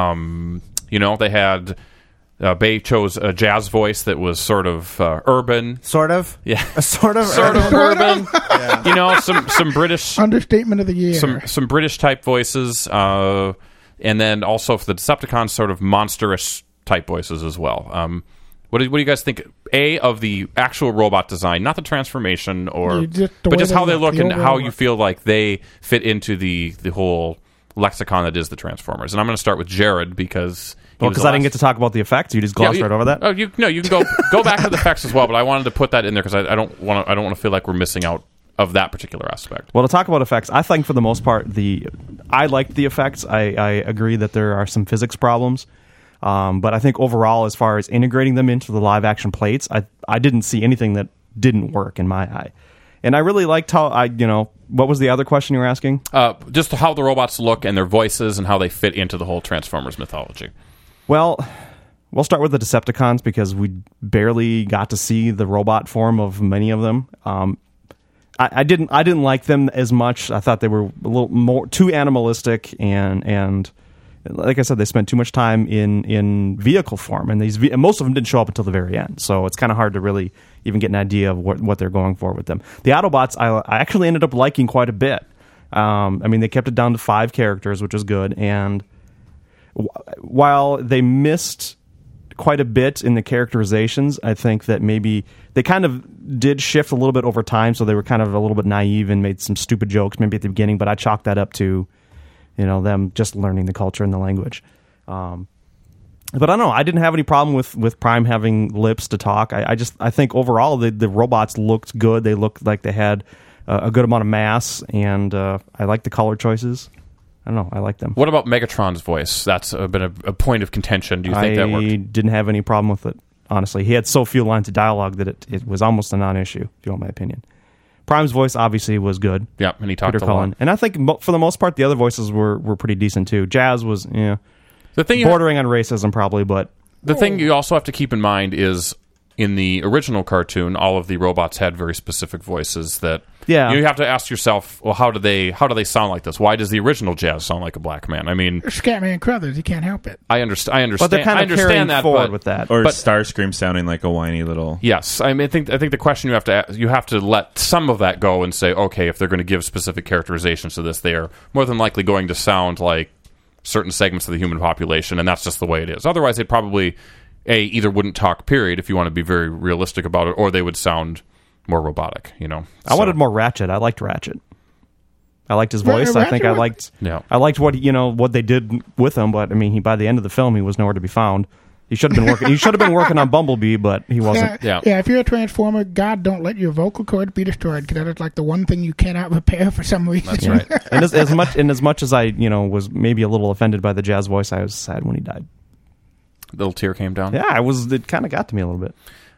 You know, they had... Bay chose a jazz voice that was sort of urban. Sort of, Yeah. sort of, Sort of urban. You know, some British... Understatement of the year. Some British type voices, and then also for the Decepticons, sort of monstrous type voices as well. What do you guys think? Of the actual robot design, not the transformation, or The but way just how they they look look, and the how overall you look. feel like they fit into the whole lexicon that is the Transformers. And I'm going to start with Jared because Well, because I didn't get to talk about the effects, you just glossed right over that. Oh, you can go back to the effects as well, but I wanted to put that in there because I don't want to feel like we're missing out of that particular aspect. Well, to talk about effects, I think for the most part, I liked the effects. I agree that there are some physics problems, but I think overall, as far as integrating them into the live action plates, I didn't see anything that didn't work in my eye. And I really liked how what was the other question you were asking? Just how the robots look and their voices and how they fit into the whole Transformers mythology. Well, we'll start with the Decepticons because we barely got to see the robot form of many of them. I didn't like them as much. I thought they were a little more too animalistic, and like I said, they spent too much time in vehicle form, and most of them didn't show up until the very end. So it's kind of hard to really even get an idea of what they're going for with them. The Autobots, I actually ended up liking quite a bit. I mean, they kept it down to 5 characters, which was good, and while they missed quite a bit in the characterizations, I think that maybe they kind of did shift a little bit over time, so they were kind of a little bit naive and made some stupid jokes maybe at the beginning, but I chalked that up to them just learning the culture and the language. But I don't know. I didn't have any problem with Prime having lips to talk. I think overall the robots looked good. They looked like they had a good amount of mass, and I like the color choices. I don't know. I like them. What about Megatron's voice? That's been a point of contention. Do you think that worked? I didn't have any problem with it, honestly. He had so few lines of dialogue that it was almost a non-issue, if you want my opinion. Prime's voice obviously was good. Yeah, and he talked Peter a lot. Cullen. And I think for the most part, the other voices were pretty decent too. Jazz was the thing bordering on racism probably, but the thing you also have to keep in mind is in the original cartoon, all of the robots had very specific voices that you have to ask yourself, well, how do they sound like this? Why does the original Jazz sound like a black man? I mean, Scatman Crothers, you can't help it. I understand. But they're kind of carrying that, forward with that. Or Starscream sounding like a whiny little... Yes. I think the question you have to let some of that go and say, okay, if they're going to give specific characterizations to this, they are more than likely going to sound like certain segments of the human population, and that's just the way it is. Otherwise, they probably... either wouldn't talk, period, if you want to be very realistic about it, or they would sound more robotic, I wanted more Ratchet. I liked Ratchet. I liked his voice. I think I liked what they did with him, but I mean, by the end of the film, he was nowhere to be found. He should have been working. He should have been working on Bumblebee, but he wasn't. Yeah. If you're a Transformer, God, don't let your vocal cords be destroyed, because that is like the one thing you cannot repair for some reason. That's right. And as much as I, was maybe a little offended by the Jazz voice, I was sad when he died. Little tear came down. Yeah, it kind of got to me a little bit.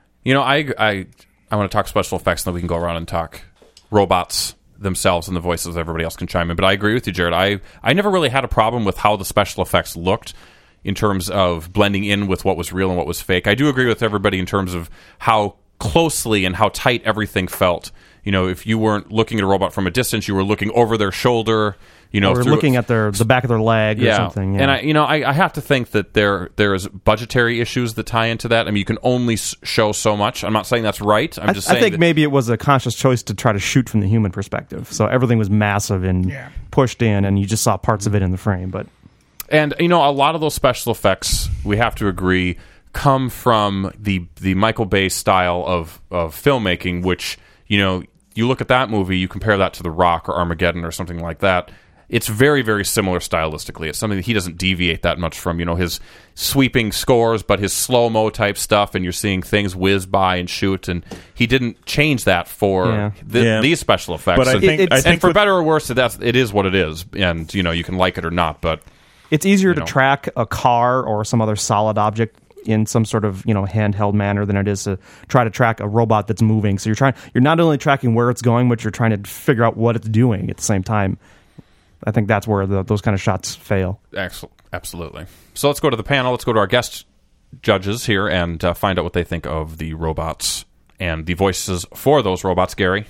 I want to talk special effects, and then we can go around and talk robots themselves and the voices. Everybody else can chime in. But I agree with you, Jared. I never really had a problem with how the special effects looked in terms of blending in with what was real and what was fake. I do agree with everybody in terms of how closely and how tight everything felt. If you weren't looking at a robot from a distance, you were looking over their shoulder. Or looking at the back of their leg or something. Yeah. And I have to think that there is budgetary issues that tie into that. I mean, you can only show so much. I'm not saying that's right. I'm just saying I think maybe it was a conscious choice to try to shoot from the human perspective. So everything was massive and pushed in, and you just saw parts of it in the frame. And a lot of those special effects, we have to agree, come from the Michael Bay style of filmmaking, which you look at that movie, you compare that to The Rock or Armageddon or something like that. It's very, very similar stylistically. It's something that he doesn't deviate that much from, his sweeping scores, but his slow-mo type stuff, and you're seeing things whiz by and shoot, and he didn't change that for these special effects. But I think for better or worse, it is what it is, and you can like it or not, but... It's easier to track a car or some other solid object in some sort of handheld manner than it is to try to track a robot that's moving. So you're not only tracking where it's going, but you're trying to figure out what it's doing at the same time. I think that's where those kind of shots fail. Absolutely. So let's go to the panel. Let's go to our guest judges here and find out what they think of the robots and the voices for those robots. Gary?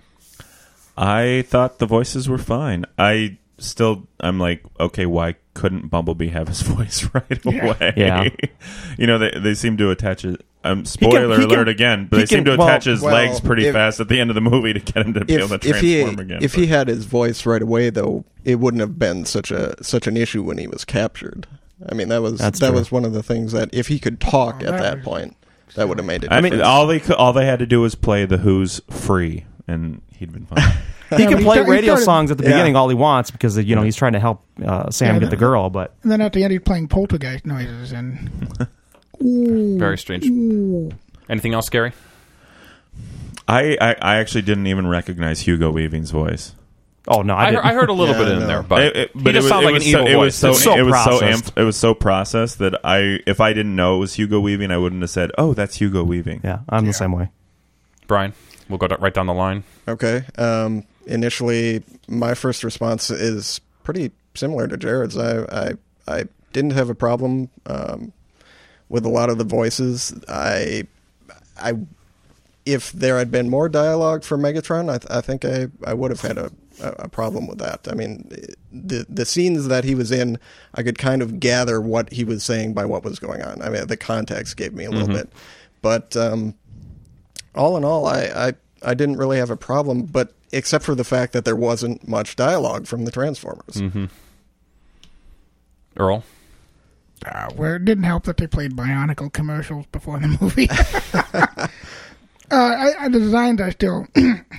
I thought the voices were fine. I'm like, okay, why couldn't Bumblebee have his voice right away? Yeah. They seem to attach it. Spoiler alert again, but they seem to attach his legs pretty fast at the end of the movie to get him to be able to transform again. If he had his voice right away, though, it wouldn't have been such an issue when he was captured. I mean, that was one of the things that if he could talk at that point, that would have made it. I mean, all they had to do was play the Who's Free, and he'd been fine. He can play radio songs at the beginning all he wants because he's trying to help Sam get the girl. But and then at the end, he's playing poltergeist noises and. Ooh, very strange. Ooh. Anything else, Gary? I actually didn't even recognize Hugo Weaving's voice. Oh no, I heard a little bit in there, but it just sounded like an evil voice. It was so processed that if I didn't know it was Hugo Weaving, I wouldn't have said, "Oh, that's Hugo Weaving." Yeah, I'm the same way. Brian, we'll go right down the line. Okay. Initially, my first response is pretty similar to Jared's. I didn't have a problem with a lot of the voices. If there had been more dialogue for Megatron, I think I would have had a problem with that. I mean, the scenes that he was in, I could kind of gather what he was saying by what was going on. I mean, the context gave me a little bit. But all in all, I didn't really have a problem, but except for the fact that there wasn't much dialogue from the Transformers. Mm-hmm. Earl? Well, it didn't help that they played Bionicle commercials before the movie. The designs are still...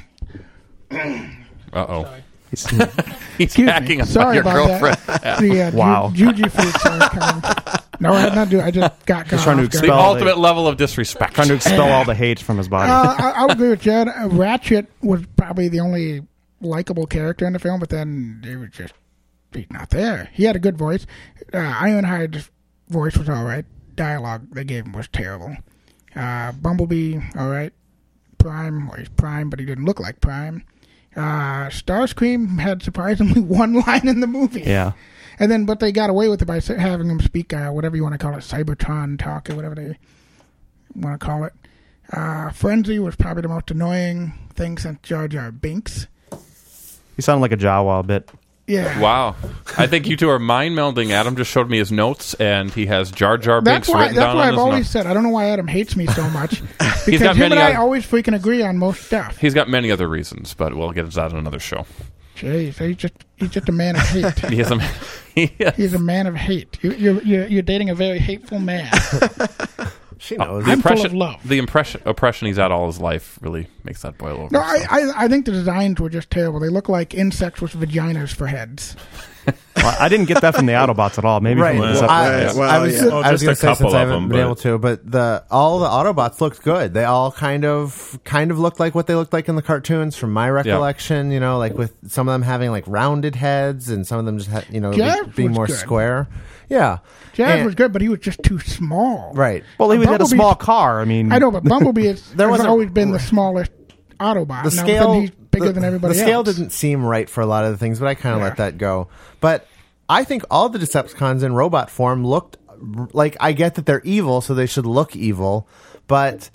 Uh-oh. Sorry. He's hacking on Sorry your about girlfriend. That. The wow. Juji fruits are coming. No, I did not do. I just got Just trying to off guard. The expel ultimate level of disrespect. Trying to expel all the hate from his body. I'll agree with Jed. Ratchet was probably the only likable character in the film, but then it was just he's not there. He had a good voice. Ironhide's voice was all right. Dialogue they gave him was terrible. Bumblebee, all right. Prime, well, he's Prime, but he didn't look like Prime. Starscream had surprisingly one line in the movie. Yeah. And then, but they got away with it by having him speak whatever you want to call it, Cybertron talk or whatever they want to call it. Frenzy was probably the most annoying thing since Jar Jar Binks. He sounded like a Jawa a bit. Yeah. Wow. I think you two are mind melding. Adam just showed me his notes, and he has Jar Jar Binks written down That's why on I've his always notes. said, I don't know why Adam hates me so much. got Because him many and I other- always freaking agree on most stuff. He's got many other reasons, but we'll get into that on another show. Jeez, he's just a man of hate. He is a He's a man of hate. You're dating a very hateful man. She knows. The I'm full impression, of love. the oppression he's had all his life really makes that boil over. No, I think the designs were just terrible. They look like insects with vaginas for heads. Well, I didn't get that from the Autobots at all. Maybe Right. from the Well, I was, yeah. Oh, I was just going a to say couple since I of haven't them, been but- able to, but all the Autobots looked good. They all kind of looked like what they looked like in the cartoons, from my recollection. You know, like with some of them having like rounded heads, and some of them just had, Jazz being was more good. square. Yeah, Jazz And- was good, but he was just too small. right. Well, he had a Bumblebee's- small car. I mean, I know, but Bumblebee has wasn't- always been the smallest Autobot. The Now, scale, then he's bigger than everybody The scale else. didn't seem right for a lot of the things, but I kind of let that go. But I think all the Decepticons in robot form looked like, I get that they're evil, so they should look evil, but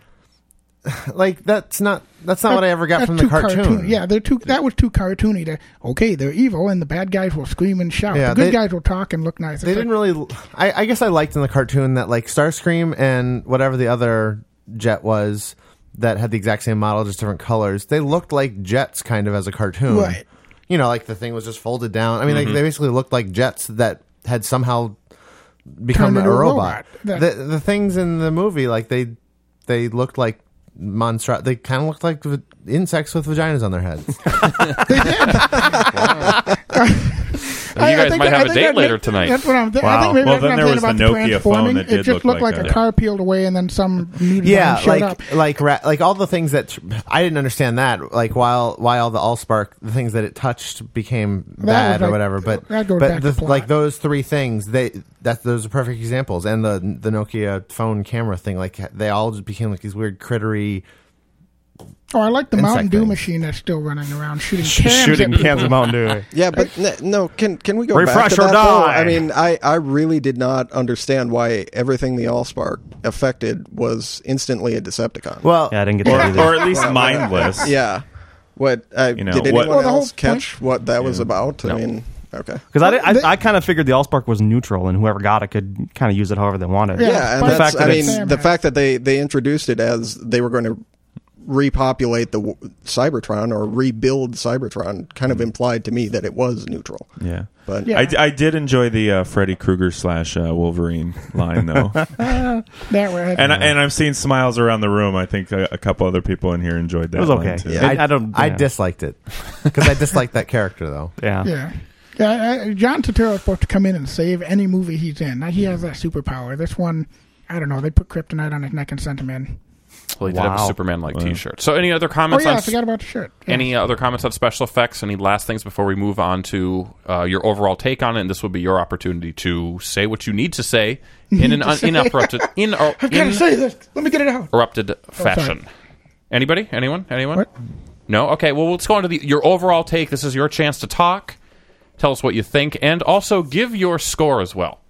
like that's not what I ever got That's from the too cartoon. Yeah, that was too cartoony. Okay, they're evil, and the bad guys will scream and shout. Yeah, the good they- guys will talk and look nice. They It's didn't like, really. I guess I liked in the cartoon that like Starscream and whatever the other jet was that had the exact same model, just different colors. They looked like jets, kind of as a cartoon. Right. You know, like the thing was just folded down. I mean, like, they basically looked like jets that had somehow become Turned a into a robot. robot. The things in the movie, like they looked like They kind of looked like insects with vaginas on their heads. You guys might have a date later tonight. That's what I'm I Wow. think maybe Well, that's what then I'm there saying was the about the Nokia phone transforming. that It did just look looked like like a that. car peeled away and then some new Yeah, design showed like up. like all the things that I didn't understand that. Like while the Allspark, the things that it touched became That bad was or like- whatever. But that goes back to plot. like those three things, those are perfect examples. And the Nokia phone camera thing, like they all just became like these weird crittery. Oh, I like the insect Mountain Dew things. machine that's still running around shooting cans shooting at cans people. of Mountain Dew. Yeah, but no. Can we go Refresh back to or that? Though? die. I mean, I really did not understand why everything the Allspark affected was instantly a Decepticon. Well, Yeah, I didn't get that either. or at least mindless. yeah. What You know, did what- anyone Well, the whole else catch what that was about? I mean, okay. Because I kind of figured the Allspark was neutral, and whoever got it could kind of use it however they wanted. Yeah, Yeah, and the that's, fact that I it's- mean, the fact that they introduced it as they were going to repopulate the Cybertron or rebuild Cybertron kind of implied to me that it was neutral. Yeah. But Yeah. I did enjoy the Freddy Krueger / Wolverine line though, That way, and I've seen smiles around the room. I think a couple other people in here enjoyed that. It was line, okay. too. Yeah. I don't. I yeah. disliked it because I disliked that character though. yeah. John Turturro is supposed to come in and save any movie he's in. Now, he has that superpower. This one, I don't know. They put kryptonite on his neck and sent him in. Well, he did have a Wow. Superman-like T-shirt. So, any other Oh, comments yeah, on I forgot about the shirt. Yeah. any other comments on special effects? Any last things before we move on to your overall take on it? And this will be your opportunity to say what you need to say in an uninterrupted, I've got to say this. Let me get it out. interrupted fashion. Anybody? Anyone? What? No? Okay, well, let's go on to your overall take. This is your chance to talk. Tell us what you think, and also give your score as well.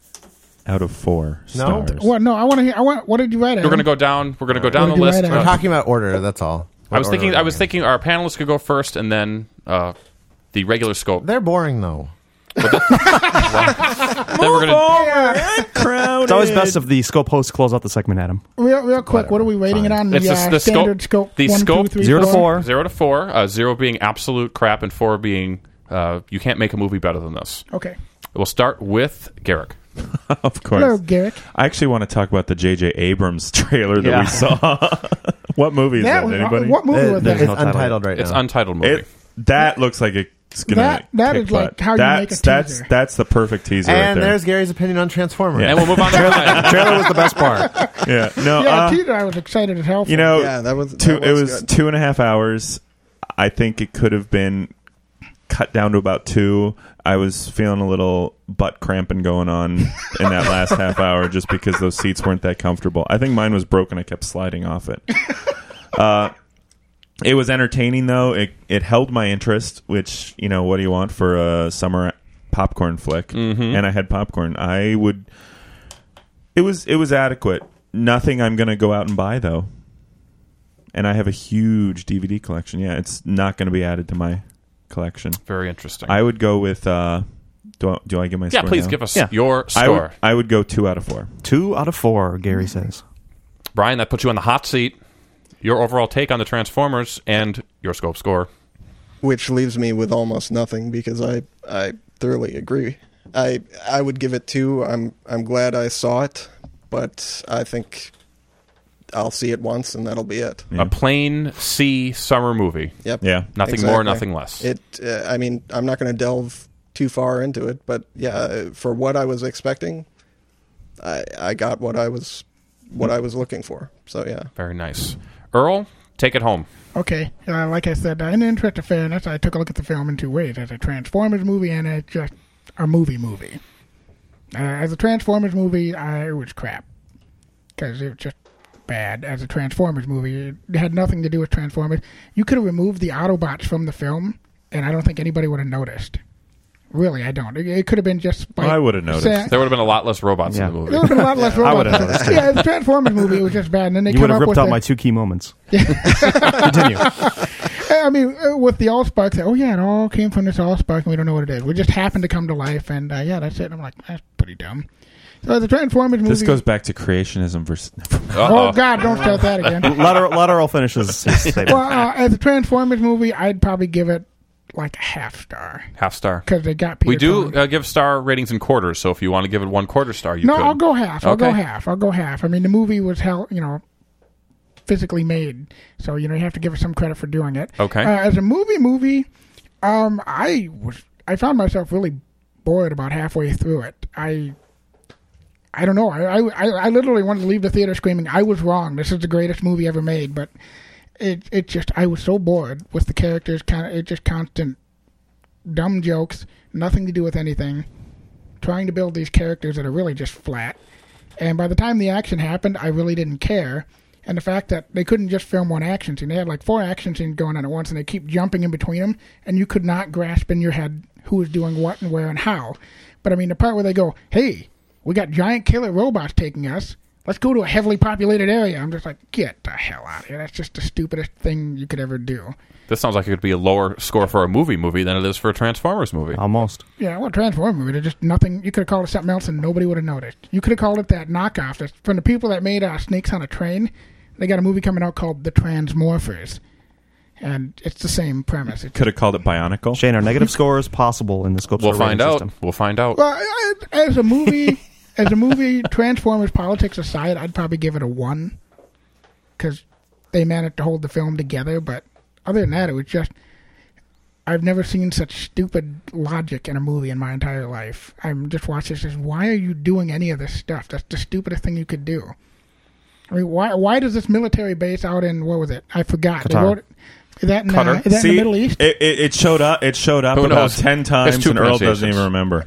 Out of 4 No. stars. What? No, I want to hear. What did you write? We're going to go down. We're going to go down What the did you list. write We're out? talking about order. That's all. I was What order thinking. we're in. Thinking our panelists could go first, and then the regular scope. They're boring though. Then we're gonna. It's always best if the scope hosts close out the segment, Adam. Real quick. What are we rating it on? The, It's standard scope. The 1, scope 2, 3, 0 to 4? 4. 0 to 4. 0 being absolute crap, and 4 being you can't make a movie better than this. Okay. We'll start with Garrick. Of course. Hello, Garrick. I actually want to talk about the J.J. Abrams trailer that Yeah. we saw. What movie is that? Was, Anybody? what movie was It's that? no title untitled right It's now. untitled movie. That looks like it It's gonna that kick is like butt. how you make a teaser. That's the perfect teaser. And right there. there's Gary's opinion on Transformers. Yeah. And we'll move on to Brian. Trailer was the best part. Yeah, no, teaser. I was excited as hell for. you know, Yeah, that was it was good. 2.5 hours. I think it could have been cut down to about 2. I was feeling a little butt cramping going on in that last half hour just because those seats weren't that comfortable. I think mine was broken. I kept sliding off it. It was entertaining, though. It held my interest, which, you know, what do you want for a summer popcorn flick? Mm-hmm. And I had popcorn. It was adequate. Nothing I'm going to go out and buy, though. And I have a huge DVD collection. Yeah, it's not going to be added to my collection. Very interesting. I would go with... do I give my score please now? give us your score. I would go 2 out of 4. 2 out of 4, Gary says. Brian, that puts you on the hot seat. Your overall take on the Transformers and your scope score. Which leaves me with almost nothing because I thoroughly agree. I would give it 2. I'm glad I saw it, but I think I'll see it once and that'll be it. A plain C summer movie. Yep. Yeah. Nothing more, nothing less. I mean, I'm not going to delve too far into it, but yeah, for what I was expecting, I got what I was looking for. So yeah. Very nice. Earl, take it home. Okay, like I said, in the interest of fairness, I took a look at the film in 2 ways: as a Transformers movie and as just a movie. As a Transformers movie, it was crap because it was just bad. As a Transformers movie, it had nothing to do with Transformers. You could have removed the Autobots from the film, and I don't think anybody would have noticed. Really, I don't. It could have been just... I would have noticed. There would have been a lot less robots in the movie. There would have been a lot less robots. I would have noticed. Yeah, the Transformers movie, it was just bad. And then they You would have come up ripped with out my 2 key moments. Continue. I mean, with the Allspark, it all came from this Allspark, and we don't know what it is. We just happened to come to life, and that's it. And I'm like, that's pretty dumb. So the Transformers movie... This goes back to creationism versus... Oh, God, don't start that again. Let Earl finish his statement. Well, as a Transformers movie, I'd probably give it like a half star. Half star. Because they got Peter We do Cullen. give star ratings in quarters, so if you want to give it 1/4 star, you could. No, I'll go half. I'll Okay. go half. I mean, the movie was physically made, so you have to give it some credit for doing it. Okay. As a movie, I found myself really bored about halfway through it. I don't know. I literally wanted to leave the theater screaming, "I was wrong. This is the greatest movie ever made." But it just, I was so bored with the characters. Just constant dumb jokes, nothing to do with anything. Trying to build these characters that are really just flat. And by the time the action happened, I really didn't care. And the fact that they couldn't just film one action scene. They had like 4 action scenes going on at once, and they keep jumping in between them, and you could not grasp in your head who was doing what and where and how. But I mean, the part where they go, "Hey, we got giant killer robots taking us. Let's go to a heavily populated area." I'm just like, get the hell out of here. That's just the stupidest thing you could ever do. This sounds like it could be a lower score for a movie than it is for a Transformers movie. Almost. Yeah, well, Transformers movie, there's just nothing. You could have called it something else and nobody would have noticed. You could have called it that knockoff. That's from the people that made Snakes on a Train. They got a movie coming out called The Transmorphers. And it's the same premise. Could have called it Bionicle. Shane, are negative scores possible in the scope We'll score find rating out. system? We'll find out. Well, as a movie, Transformers politics aside, I'd probably give it a 1 because they managed to hold the film together. But other than that, it was just, I've never seen such stupid logic in a movie in my entire life. I'm just watching this. Why are you doing any of this stuff? That's the stupidest thing you could do. I mean, why does this military base out in, what was it? I forgot. Qatar. They wrote it. Is that in the Middle East? It showed up. It showed up Who about knows? 10 There's times, 2 and Earl doesn't pronunciations. even remember.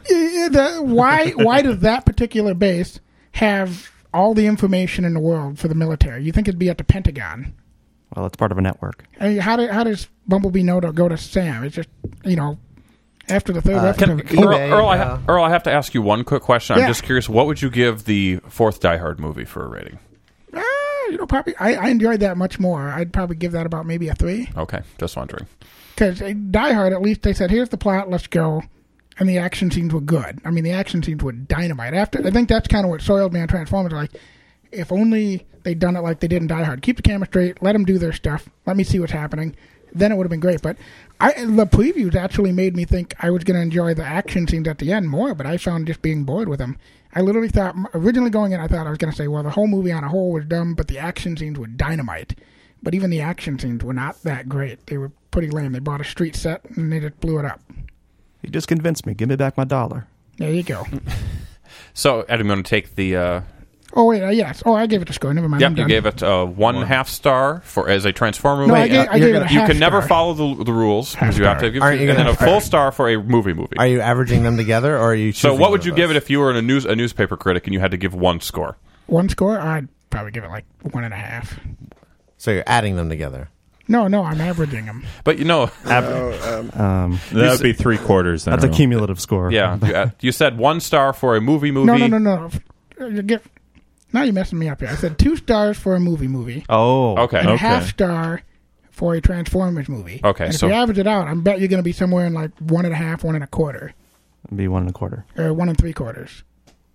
Why does that particular base have all the information in the world for the military? You think it'd be at the Pentagon? Well, it's part of a network. I mean, how does Bumblebee know to go to Sam? It's just, after the third episode. Earl, I have to ask you one quick question. Yeah. I'm just curious, what would you give the 4th Die Hard movie for a rating? Probably I enjoyed that much more. I'd probably give that about maybe a 3. Okay, just wondering. Because Die Hard, at least they said, here's the plot, let's go. And the action scenes were good. I mean, the action scenes were dynamite. I think that's kind of what soiled me on Transformers. Like, if only they'd done it like they did in Die Hard. Keep the camera straight, let them do their stuff, let me see what's happening. Then it would have been great. But the previews actually made me think I was going to enjoy the action scenes at the end more, but I found just being bored with them. I literally thought, originally going in, I thought I was going to say, well, the whole movie on a whole was dumb, but the action scenes were dynamite. But even the action scenes were not that great. They were pretty lame. They bought a street set and they just blew it up. You just convinced me. Give me back my $1. There you go. So, Adam, you want to take the... Oh, wait, yes. Oh, I gave it a score. Never mind. Yep, you gave it 1.5 star as a Transformer No, movie. I gave it a You half can never star. follow the rules because you have to give Aren't you and then gonna- a full star for a movie. Are you averaging them together, or are you? So, choosing what would one you of give those? it if you were a newspaper critic and you had to give one score? One score? I'd probably give it like 1.5. So you're adding them together. No, I'm averaging them. But that would be 3/4. That's a cumulative score. Yeah, you said 1 star for a movie. No. Now you're messing me up here. I said 2 stars for a movie. Oh, okay. And a half star for a Transformers movie. Okay, and so- if you average it out, I bet you're going to be somewhere in like 1.5, 1.25. It'd be 1.25. Or 1 3/4.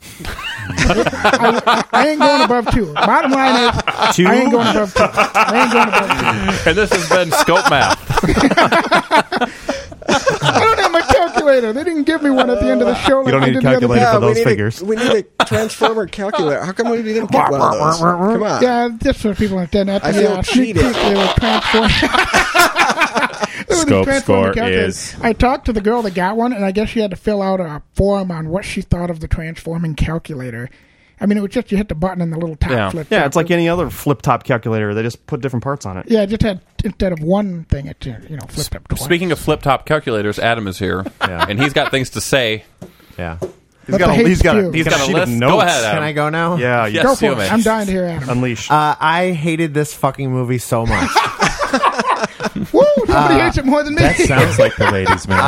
I ain't going above 2. Bottom line is, 2? I ain't going above 2. I ain't going above 2. And this has been Scope Math. I don't have my calculator. They didn't give me one at the end of the show. You don't need a calculator for those figures. We need a Transformer calculator. How come we didn't get one of those? Come on. Yeah, just so people understand that. I feel sneak cheated. peek, they were Scope score is... I talked to the girl that got one, and I guess she had to fill out a form on what she thought of the transforming calculator. I mean, it was just you hit the button and the little top flipped Yeah, up. it's like any other flip-top calculator. They just put different parts on it. Yeah, it just had, instead of one thing, it flipped up twice. Speaking of flip-top calculators, Adam is here, and he's got things to say. Yeah. Let the hate He's got spew. a sheet of list. notes. Go ahead, Adam. Can I go now? Yeah, Yes, Go for you it. may. I'm dying to hear Adam. Unleash. I hated this fucking movie so much. Woo! Nobody hates it more than me. That sounds like the ladies' man.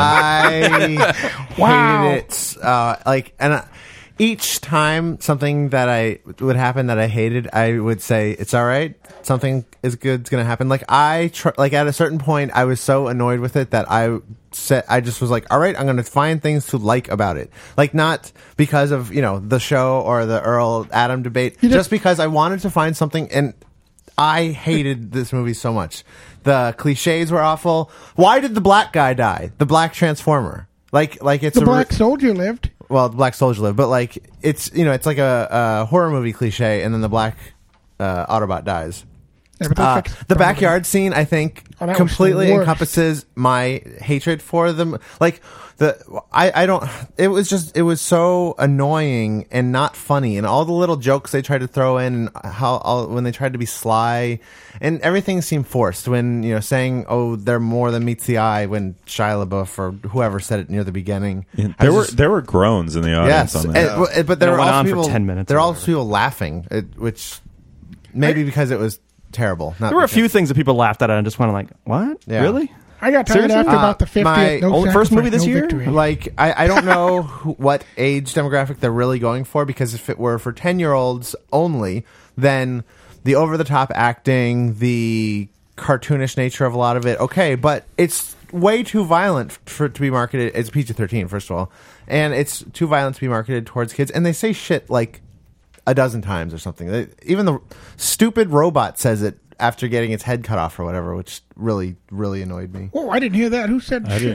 I Wow. hated it. Each time something that I would happen that I hated, I would say it's all right. Something is good's gonna happen. Like at a certain point, I was so annoyed with it that I just was like, all right, I'm gonna find things to like about it. Like not because of the show or the Earl Adam debate, just because I wanted to find something. And I hated this movie so much. The cliches were awful. Why did the black guy die? The black Transformer. Like it's The Black Soldier lived. Well, the Black Soldier lived, but like it's like a horror movie cliche, and then the black Autobot dies. Yeah, but they fixed The backyard scene, I think, Oh, that was completely the worst. encompasses my hatred for them. Like I don't. It was so annoying and not funny, and all the little jokes they tried to throw in, and when they tried to be sly, and everything seemed forced. When saying, "Oh, they're more than meets the eye," when Shia LaBeouf or whoever said it near the beginning, There were groans in the audience yes, on that. but there It were went also on for people. 10 minutes There or are also people laughing, which maybe because it was terrible. There were a few things that people laughed at, and I just went like, "What? Yeah. Really?" I got tired Seriously? after about the 50th. No first sacrifice, movie this no year? victory. Like, I don't know what age demographic they're really going for, because if it were for 10-year-olds only, then the over-the-top acting, the cartoonish nature of a lot of it, okay, but it's way too violent for it to be marketed. It's PG-13, first of all, and it's too violent to be marketed towards kids, and they say shit like a dozen times or something. Even the stupid robot says it after getting its head cut off or whatever, which really, really annoyed me. Oh, I didn't hear that. Who said shit?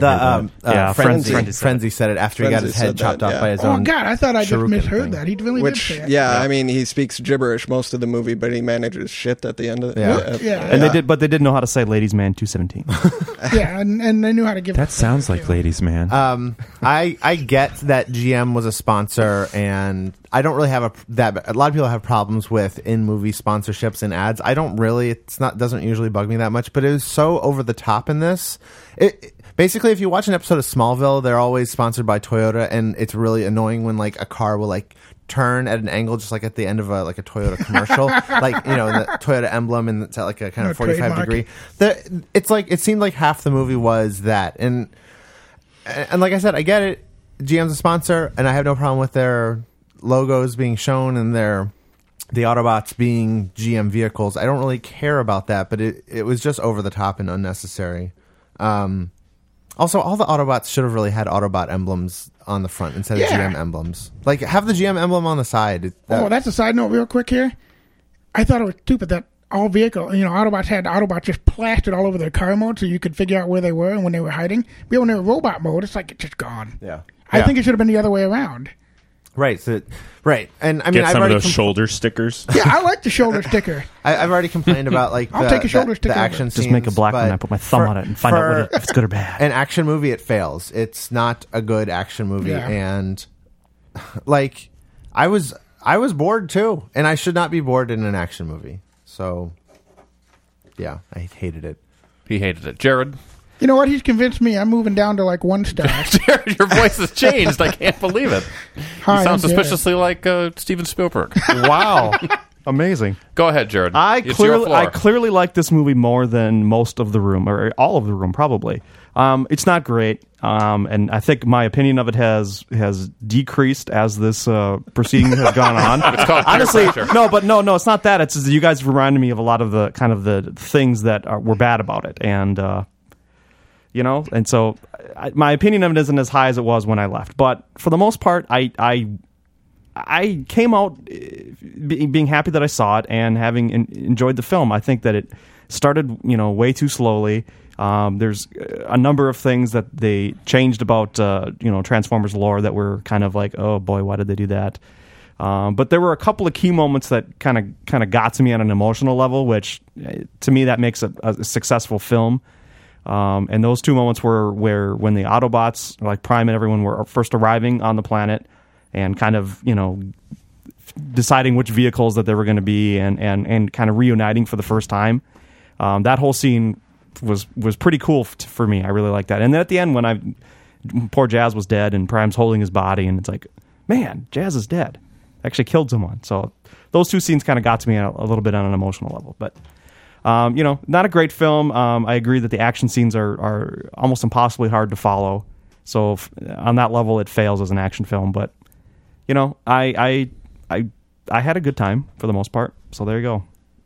Frenzy said it after he got his head chopped off by his Oh, own. God, I thought I just shuriken misheard thing. that. He really Which, did say it. yeah, I mean, he speaks gibberish most of the movie, but he manages shit at the end of it. Yeah. And they did know how to say "Ladies Man 217." Yeah, and they knew how to give That sounds like ladies' man. I get that GM was a sponsor, and I don't really have a lot of people have problems with in movie sponsorships and ads. I don't really. Doesn't usually bug me that much, but it was so over the top in this. Basically, if you watch an episode of Smallville, they're always sponsored by Toyota, and it's really annoying when like a car will like turn at an angle, just like at the end of a Toyota commercial, like the Toyota emblem, and it's at like a kind of 45 trademark. degree. It's like it seemed like half the movie was that, and like I said, I get it. GM's a sponsor, and I have no problem with their logos being shown and the Autobots being GM vehicles. I don't really care about that, but it was just over the top and unnecessary. Also, all the Autobots should have really had Autobot emblems on the front instead of GM emblems. Like, have the GM emblem on the side. That's a side note real quick here. I thought it was stupid that all Autobots had Autobots just plastered all over their car mode so you could figure out where they were and when they were hiding. But when they were robot mode, it's like it's just gone. Yeah. I think it should have been the other way around. Right. Right. And I mean, Get some of those shoulder stickers. Yeah, I like the shoulder sticker. I've already complained about like I'll take a shoulder sticker. the action scenes. Just make a black one. I put my thumb on it and find out if it's good or bad. An action movie, it fails. It's not a good action movie, and like I was bored too, and I should not be bored in an action movie. So, yeah, I hated it. He hated it. Jared? You know what? He's convinced me. I'm moving down to like 1 star. Jared, your voice has changed. I can't believe it. Hi, you sound I'm suspiciously like Steven Spielberg. Wow. Amazing. Go ahead, Jared. I It's your floor. clearly like this movie more than most of The Room, or all of The Room, probably. It's not great, and I think my opinion of it has decreased as this proceeding has gone on. It's called honestly, pressure. no, it's not that. It's just you guys reminded me of a lot of the kind of the things that were bad about it, and and so my opinion of it isn't as high as it was when I left. But for the most part, I came out being happy that I saw it and having enjoyed the film. I think that it started, way too slowly. There's a number of things that they changed about, Transformers lore that were kind of like, oh boy, why did they do that? But there were a couple of key moments that kind of got to me on an emotional level, which to me that makes a successful film. And those two moments were when the Autobots, like Prime and everyone, were first arriving on the planet and kind of, deciding which vehicles that they were going to be and kind of reuniting for the first time. That whole scene was pretty cool for me. I really liked that. And then at the end, when poor Jazz was dead and Prime's holding his body, and it's like, man, Jazz is dead. Actually killed someone. So those two scenes kind of got to me a little bit on an emotional level. But not a great film. I agree that the action scenes are almost impossibly hard to follow. So on that level, it fails as an action film. But I had a good time for the most part. So there you go.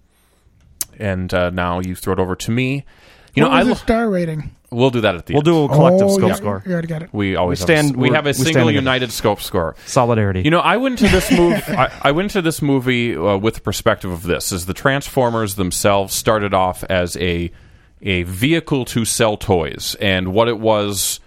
And now you throw it over to me. What was the star rating? We'll do that at the end. We'll do a collective scope score. You already got it. We always have a single united scope score. Solidarity. I went into this movie. I went into this movie with the perspective of this: is the Transformers themselves started off as a vehicle to sell toys, and what it was,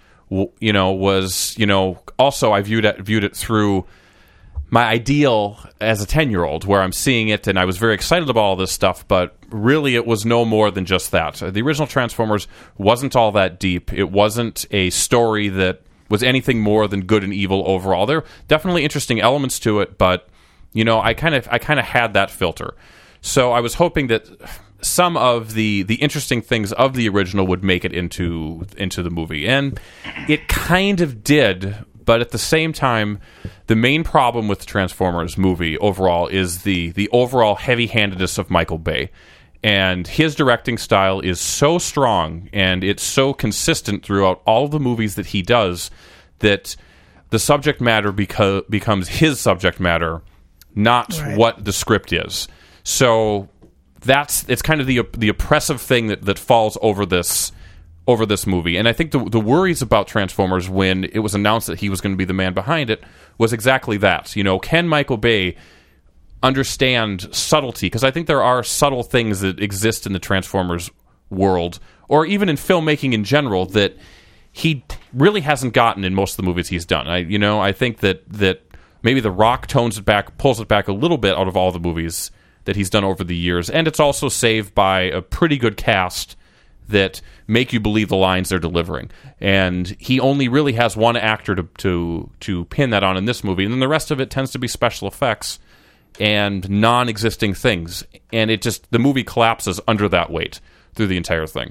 also I viewed it through my ideal as a 10-year-old, where I'm seeing it and I was very excited about all this stuff, but really it was no more than just that. The original Transformers wasn't all that deep. It wasn't a story that was anything more than good and evil overall. There are definitely interesting elements to it, but I kind of had that filter. So I was hoping that some of the interesting things of the original would make it into the movie, and it kind of did. But at the same time, the main problem with the Transformers movie overall is the overall heavy-handedness of Michael Bay. And his directing style is so strong, and it's so consistent throughout all the movies that he does, that the subject matter becomes his subject matter, not what the script is. So it's kind of the oppressive thing that falls over this movie. And I think the worries about Transformers when it was announced that he was going to be the man behind it was exactly that. Can Michael Bay understand subtlety? Because I think there are subtle things that exist in the Transformers world, or even in filmmaking in general, that he really hasn't gotten in most of the movies he's done. I think that maybe The Rock pulls it back a little bit out of all the movies that he's done over the years, and it's also saved by a pretty good cast that make you believe the lines they're delivering. And he only really has one actor to pin that on in this movie, and then the rest of it tends to be special effects and non-existing things. And the movie collapses under that weight through the entire thing.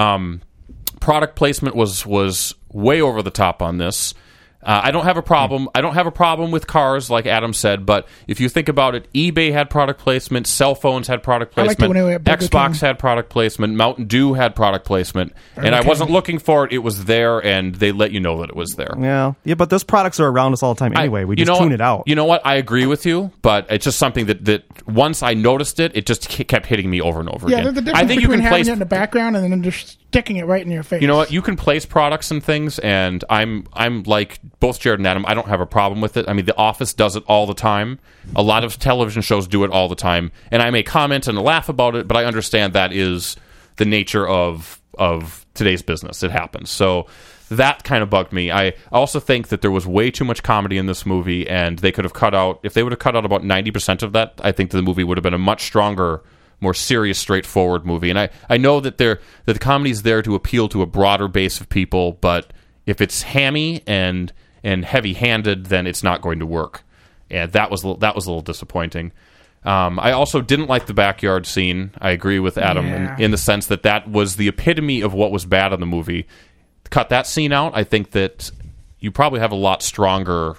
Product placement was way over the top on this. I don't have a problem. I don't have a problem with cars, like Adam said, but if you think about it, eBay had product placement, cell phones had product placement, Xbox had product placement, Mountain Dew had product placement, and I wasn't looking for it. It was there, and they let you know that it was there. Yeah, but those products are around us all the time anyway. We just tune it out. You know what? I agree with you, but it's just something that once I noticed it, it just kept hitting me over and over again. Yeah, there's a difference between having it in the background and then just sticking it right in your face. You know what? You can place products and things, and I'm like both Jared and Adam. I don't have a problem with it. I mean, The Office does it all the time. A lot of television shows do it all the time, and I may comment and laugh about it, but I understand that is the nature of today's business. It happens. So that kind of bugged me. I also think that there was way too much comedy in this movie, and they could have cut out, if they would have cut out about 90% of that, I think the movie would have been a much stronger, more serious, straightforward movie. And I know that that the comedy's there to appeal to a broader base of people, but if it's hammy and heavy-handed, then it's not going to work. And that was a little disappointing. I also didn't like the backyard scene. I agree with Adam in the sense that was the epitome of what was bad in the movie. Cut that scene out, I think that you probably have a stronger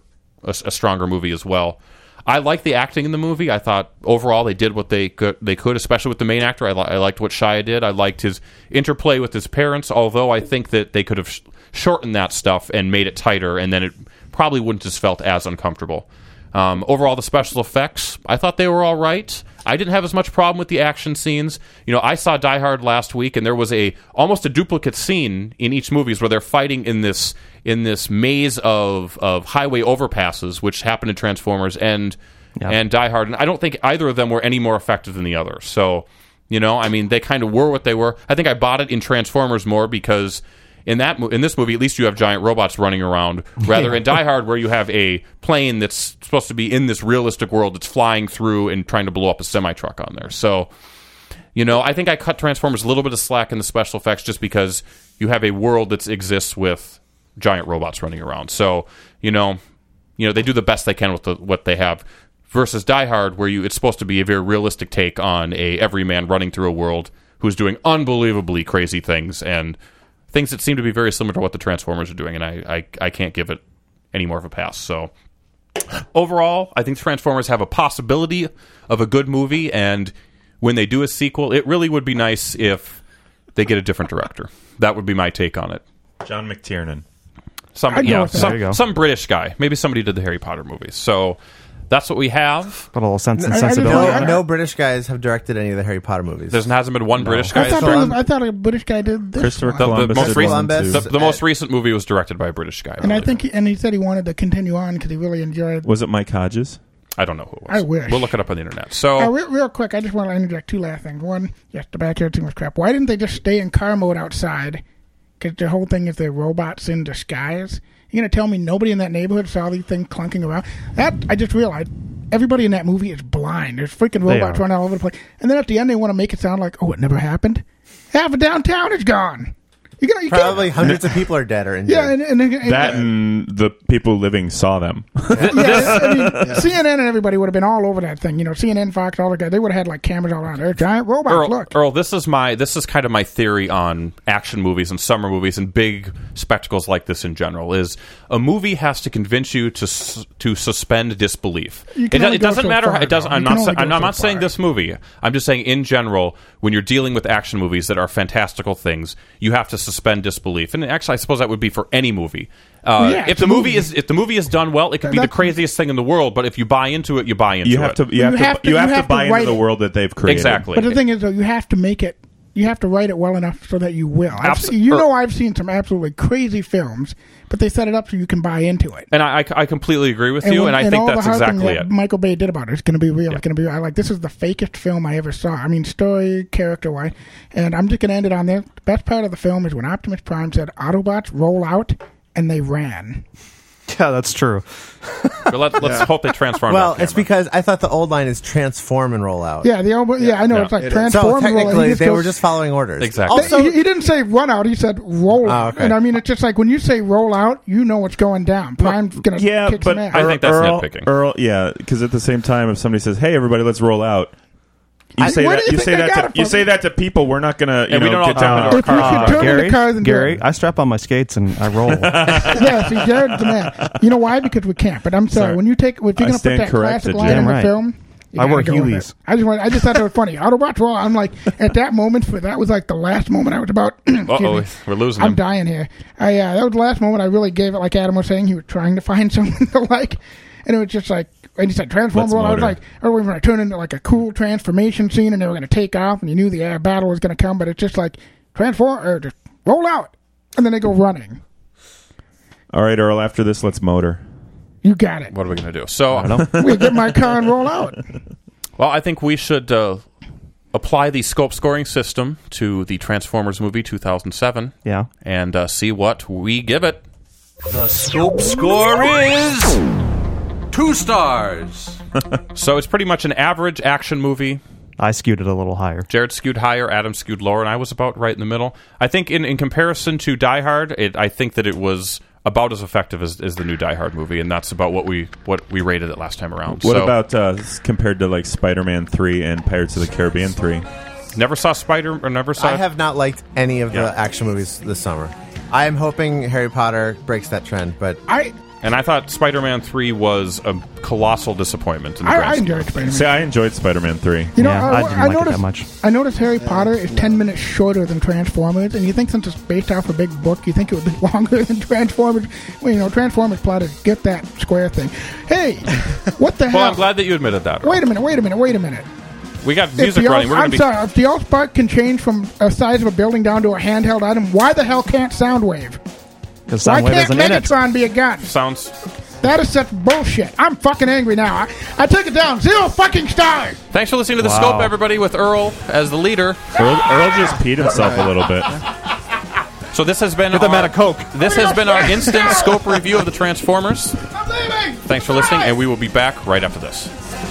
movie as well. I liked the acting in the movie. I thought overall they did what they could, especially with the main actor. I liked what Shia did. I liked his interplay with his parents, although I think that they could have shortened that stuff and made it tighter, and then it probably wouldn't have felt as uncomfortable. Overall, the special effects, I thought they were all right. I didn't have as much problem with the action scenes. I saw Die Hard last week, and there was almost a duplicate scene in each movie where they're fighting in this maze of highway overpasses, which happened in Transformers and Die Hard. And I don't think either of them were any more effective than the other. So, they kind of were what they were. I think I bought it in Transformers more because in this movie, at least you have giant robots running around, rather in Die Hard, where you have a plane that's supposed to be in this realistic world that's flying through and trying to blow up a semi-truck on there. So, I think I cut Transformers a little bit of slack in the special effects just because you have a world that exists with giant robots running around. So, they do the best they can with what they have. Versus Die Hard, where it's supposed to be a very realistic take on a everyman running through a world who's doing unbelievably crazy things and things that seem to be very similar to what the Transformers are doing, and I can't give it any more of a pass. So overall, I think Transformers have a possibility of a good movie, and when they do a sequel, it really would be nice if they get a different director. That would be my take on it. John McTiernan. Some British guy. Maybe somebody did the Harry Potter movies. So that's what we have. Got a little Sense and Sensibility. No British guys have directed any of the Harry Potter movies. There hasn't been one British guy. I thought a British guy did this. Christopher Columbus. The most recent movie was directed by a British guy. And I think he said he wanted to continue on because he really enjoyed. Was it Mike Hodges? I don't know who it was. I wish. We'll look it up on the internet. So real quick, I just want to interject two last things. One, yes, the backyard scene was crap. Why didn't they just stay in car mode outside? Because the whole thing is they're robots in disguise. You're going to tell me nobody in that neighborhood saw these things clunking around? That, I just realized, everybody in that movie is blind. There's freaking robots running all over the place. And then at the end, they want to make it sound like, oh, it never happened. Half of downtown is gone. Probably hundreds of people are dead or injured. Yeah, and the people living saw them. CNN and everybody would have been all over that thing. CNN, Fox, all the guys. They would have had cameras all around. They're giant robots. Earl, this is kind of my theory on action movies and summer movies and big spectacles like this in general. Is a movie has to convince you to suspend disbelief. It doesn't matter. It doesn't. I'm not saying this movie. I'm just saying in general, when you're dealing with action movies that are fantastical things, you have to suspend disbelief. And actually, I suppose that would be for any movie. If the movie is done well, it could be the craziest thing in the world. But if you buy into it, you buy into it. You have to buy into the world that they've created. Exactly. But the thing is, though, you have to make it. You have to write it well enough so that you will. I've seen some absolutely crazy films, but they set it up so you can buy into it. And I completely agree with you, and I think that's exactly it. Michael Bay did about it. It's going to be real. Yeah. It's going to be. This is the fakest film I ever saw. I mean, story, character-wise. And I'm just going to end it on this. The best part of the film is when Optimus Prime said, Autobots roll out, and they ran. Yeah, that's true. Let's hope they transform. Well, it's because I thought the old line is transform and roll out. Yeah, I know. It's like transform and roll out. So technically, they were just following orders. Exactly. Also, he didn't say run out. He said roll out. Okay. And I mean, it's just like when you say roll out, you know what's going down. Prime's going to kick some ass. I think that's nitpicking. Earl, because at the same time, if somebody says, "Hey, everybody, let's roll out," You say that to people. We're not going to get down in our car. Gary, I strap on my skates and I roll. Yeah, see, Jared's the man. You know why? Because we can't. But I'm sorry. When you're going to put that classic line in the film, I wear Heelys. I just thought that was funny. Autobots roll. I'm like, at that moment, that was like the last moment I was about. Uh-oh, we're losing him. I'm dying here. That was the last moment I really gave it. Like Adam was saying, he was trying to find something to like, and it was just like. And he said, transform. I was like, oh, we're going to turn into like a cool transformation scene, and they were going to take off, and you knew the air battle was going to come, but it's just like, transform, or just roll out. And then they go running. All right, Earl, after this, let's motor. You got it. What are we going to do? So we'll get my car and roll out. Well, I think we should apply the scope scoring system to the Transformers movie 2007. Yeah. And see what we give it. The scope score is 2 stars. So it's pretty much an average action movie. I skewed it a little higher. Jared skewed higher, Adam skewed lower, and I was about right in the middle. I think in comparison to Die Hard, I think that it was about as effective as the new Die Hard movie, and that's about what we rated it last time around. What about compared to like Spider-Man 3 and Pirates of the Caribbean 3? Never saw I have not liked any of the action movies this summer. I am hoping Harry Potter breaks that trend, but And I thought Spider-Man 3 was a colossal disappointment. In the I enjoyed Spider-Man. See, I enjoyed Spider-Man 3. You know, I didn't like it that much. I noticed Harry Potter is 10 minutes shorter than Transformers, and you think since it's based off a big book, you think it would be longer than Transformers. Well, you know, Transformers plot is get that square thing. Hey, what the hell? Well, I'm glad that you admitted that. Wait a minute. We got music running. I'm sorry. If the Allspark can change from a size of a building down to a handheld item, why the hell can't Soundwave? Because Why Soundwave can't isn't in it. Megatron be a gun? Sounds... That is such bullshit. I'm fucking angry now. I took it down. 0 fucking stars. Thanks for listening to The Scope, everybody, with Earl as the leader. Earl just peed himself a little bit. So this has been Get the man a Coke. This has been our instant scope review of the Transformers. I'm leaving. Thanks for listening, and we will be back right after this.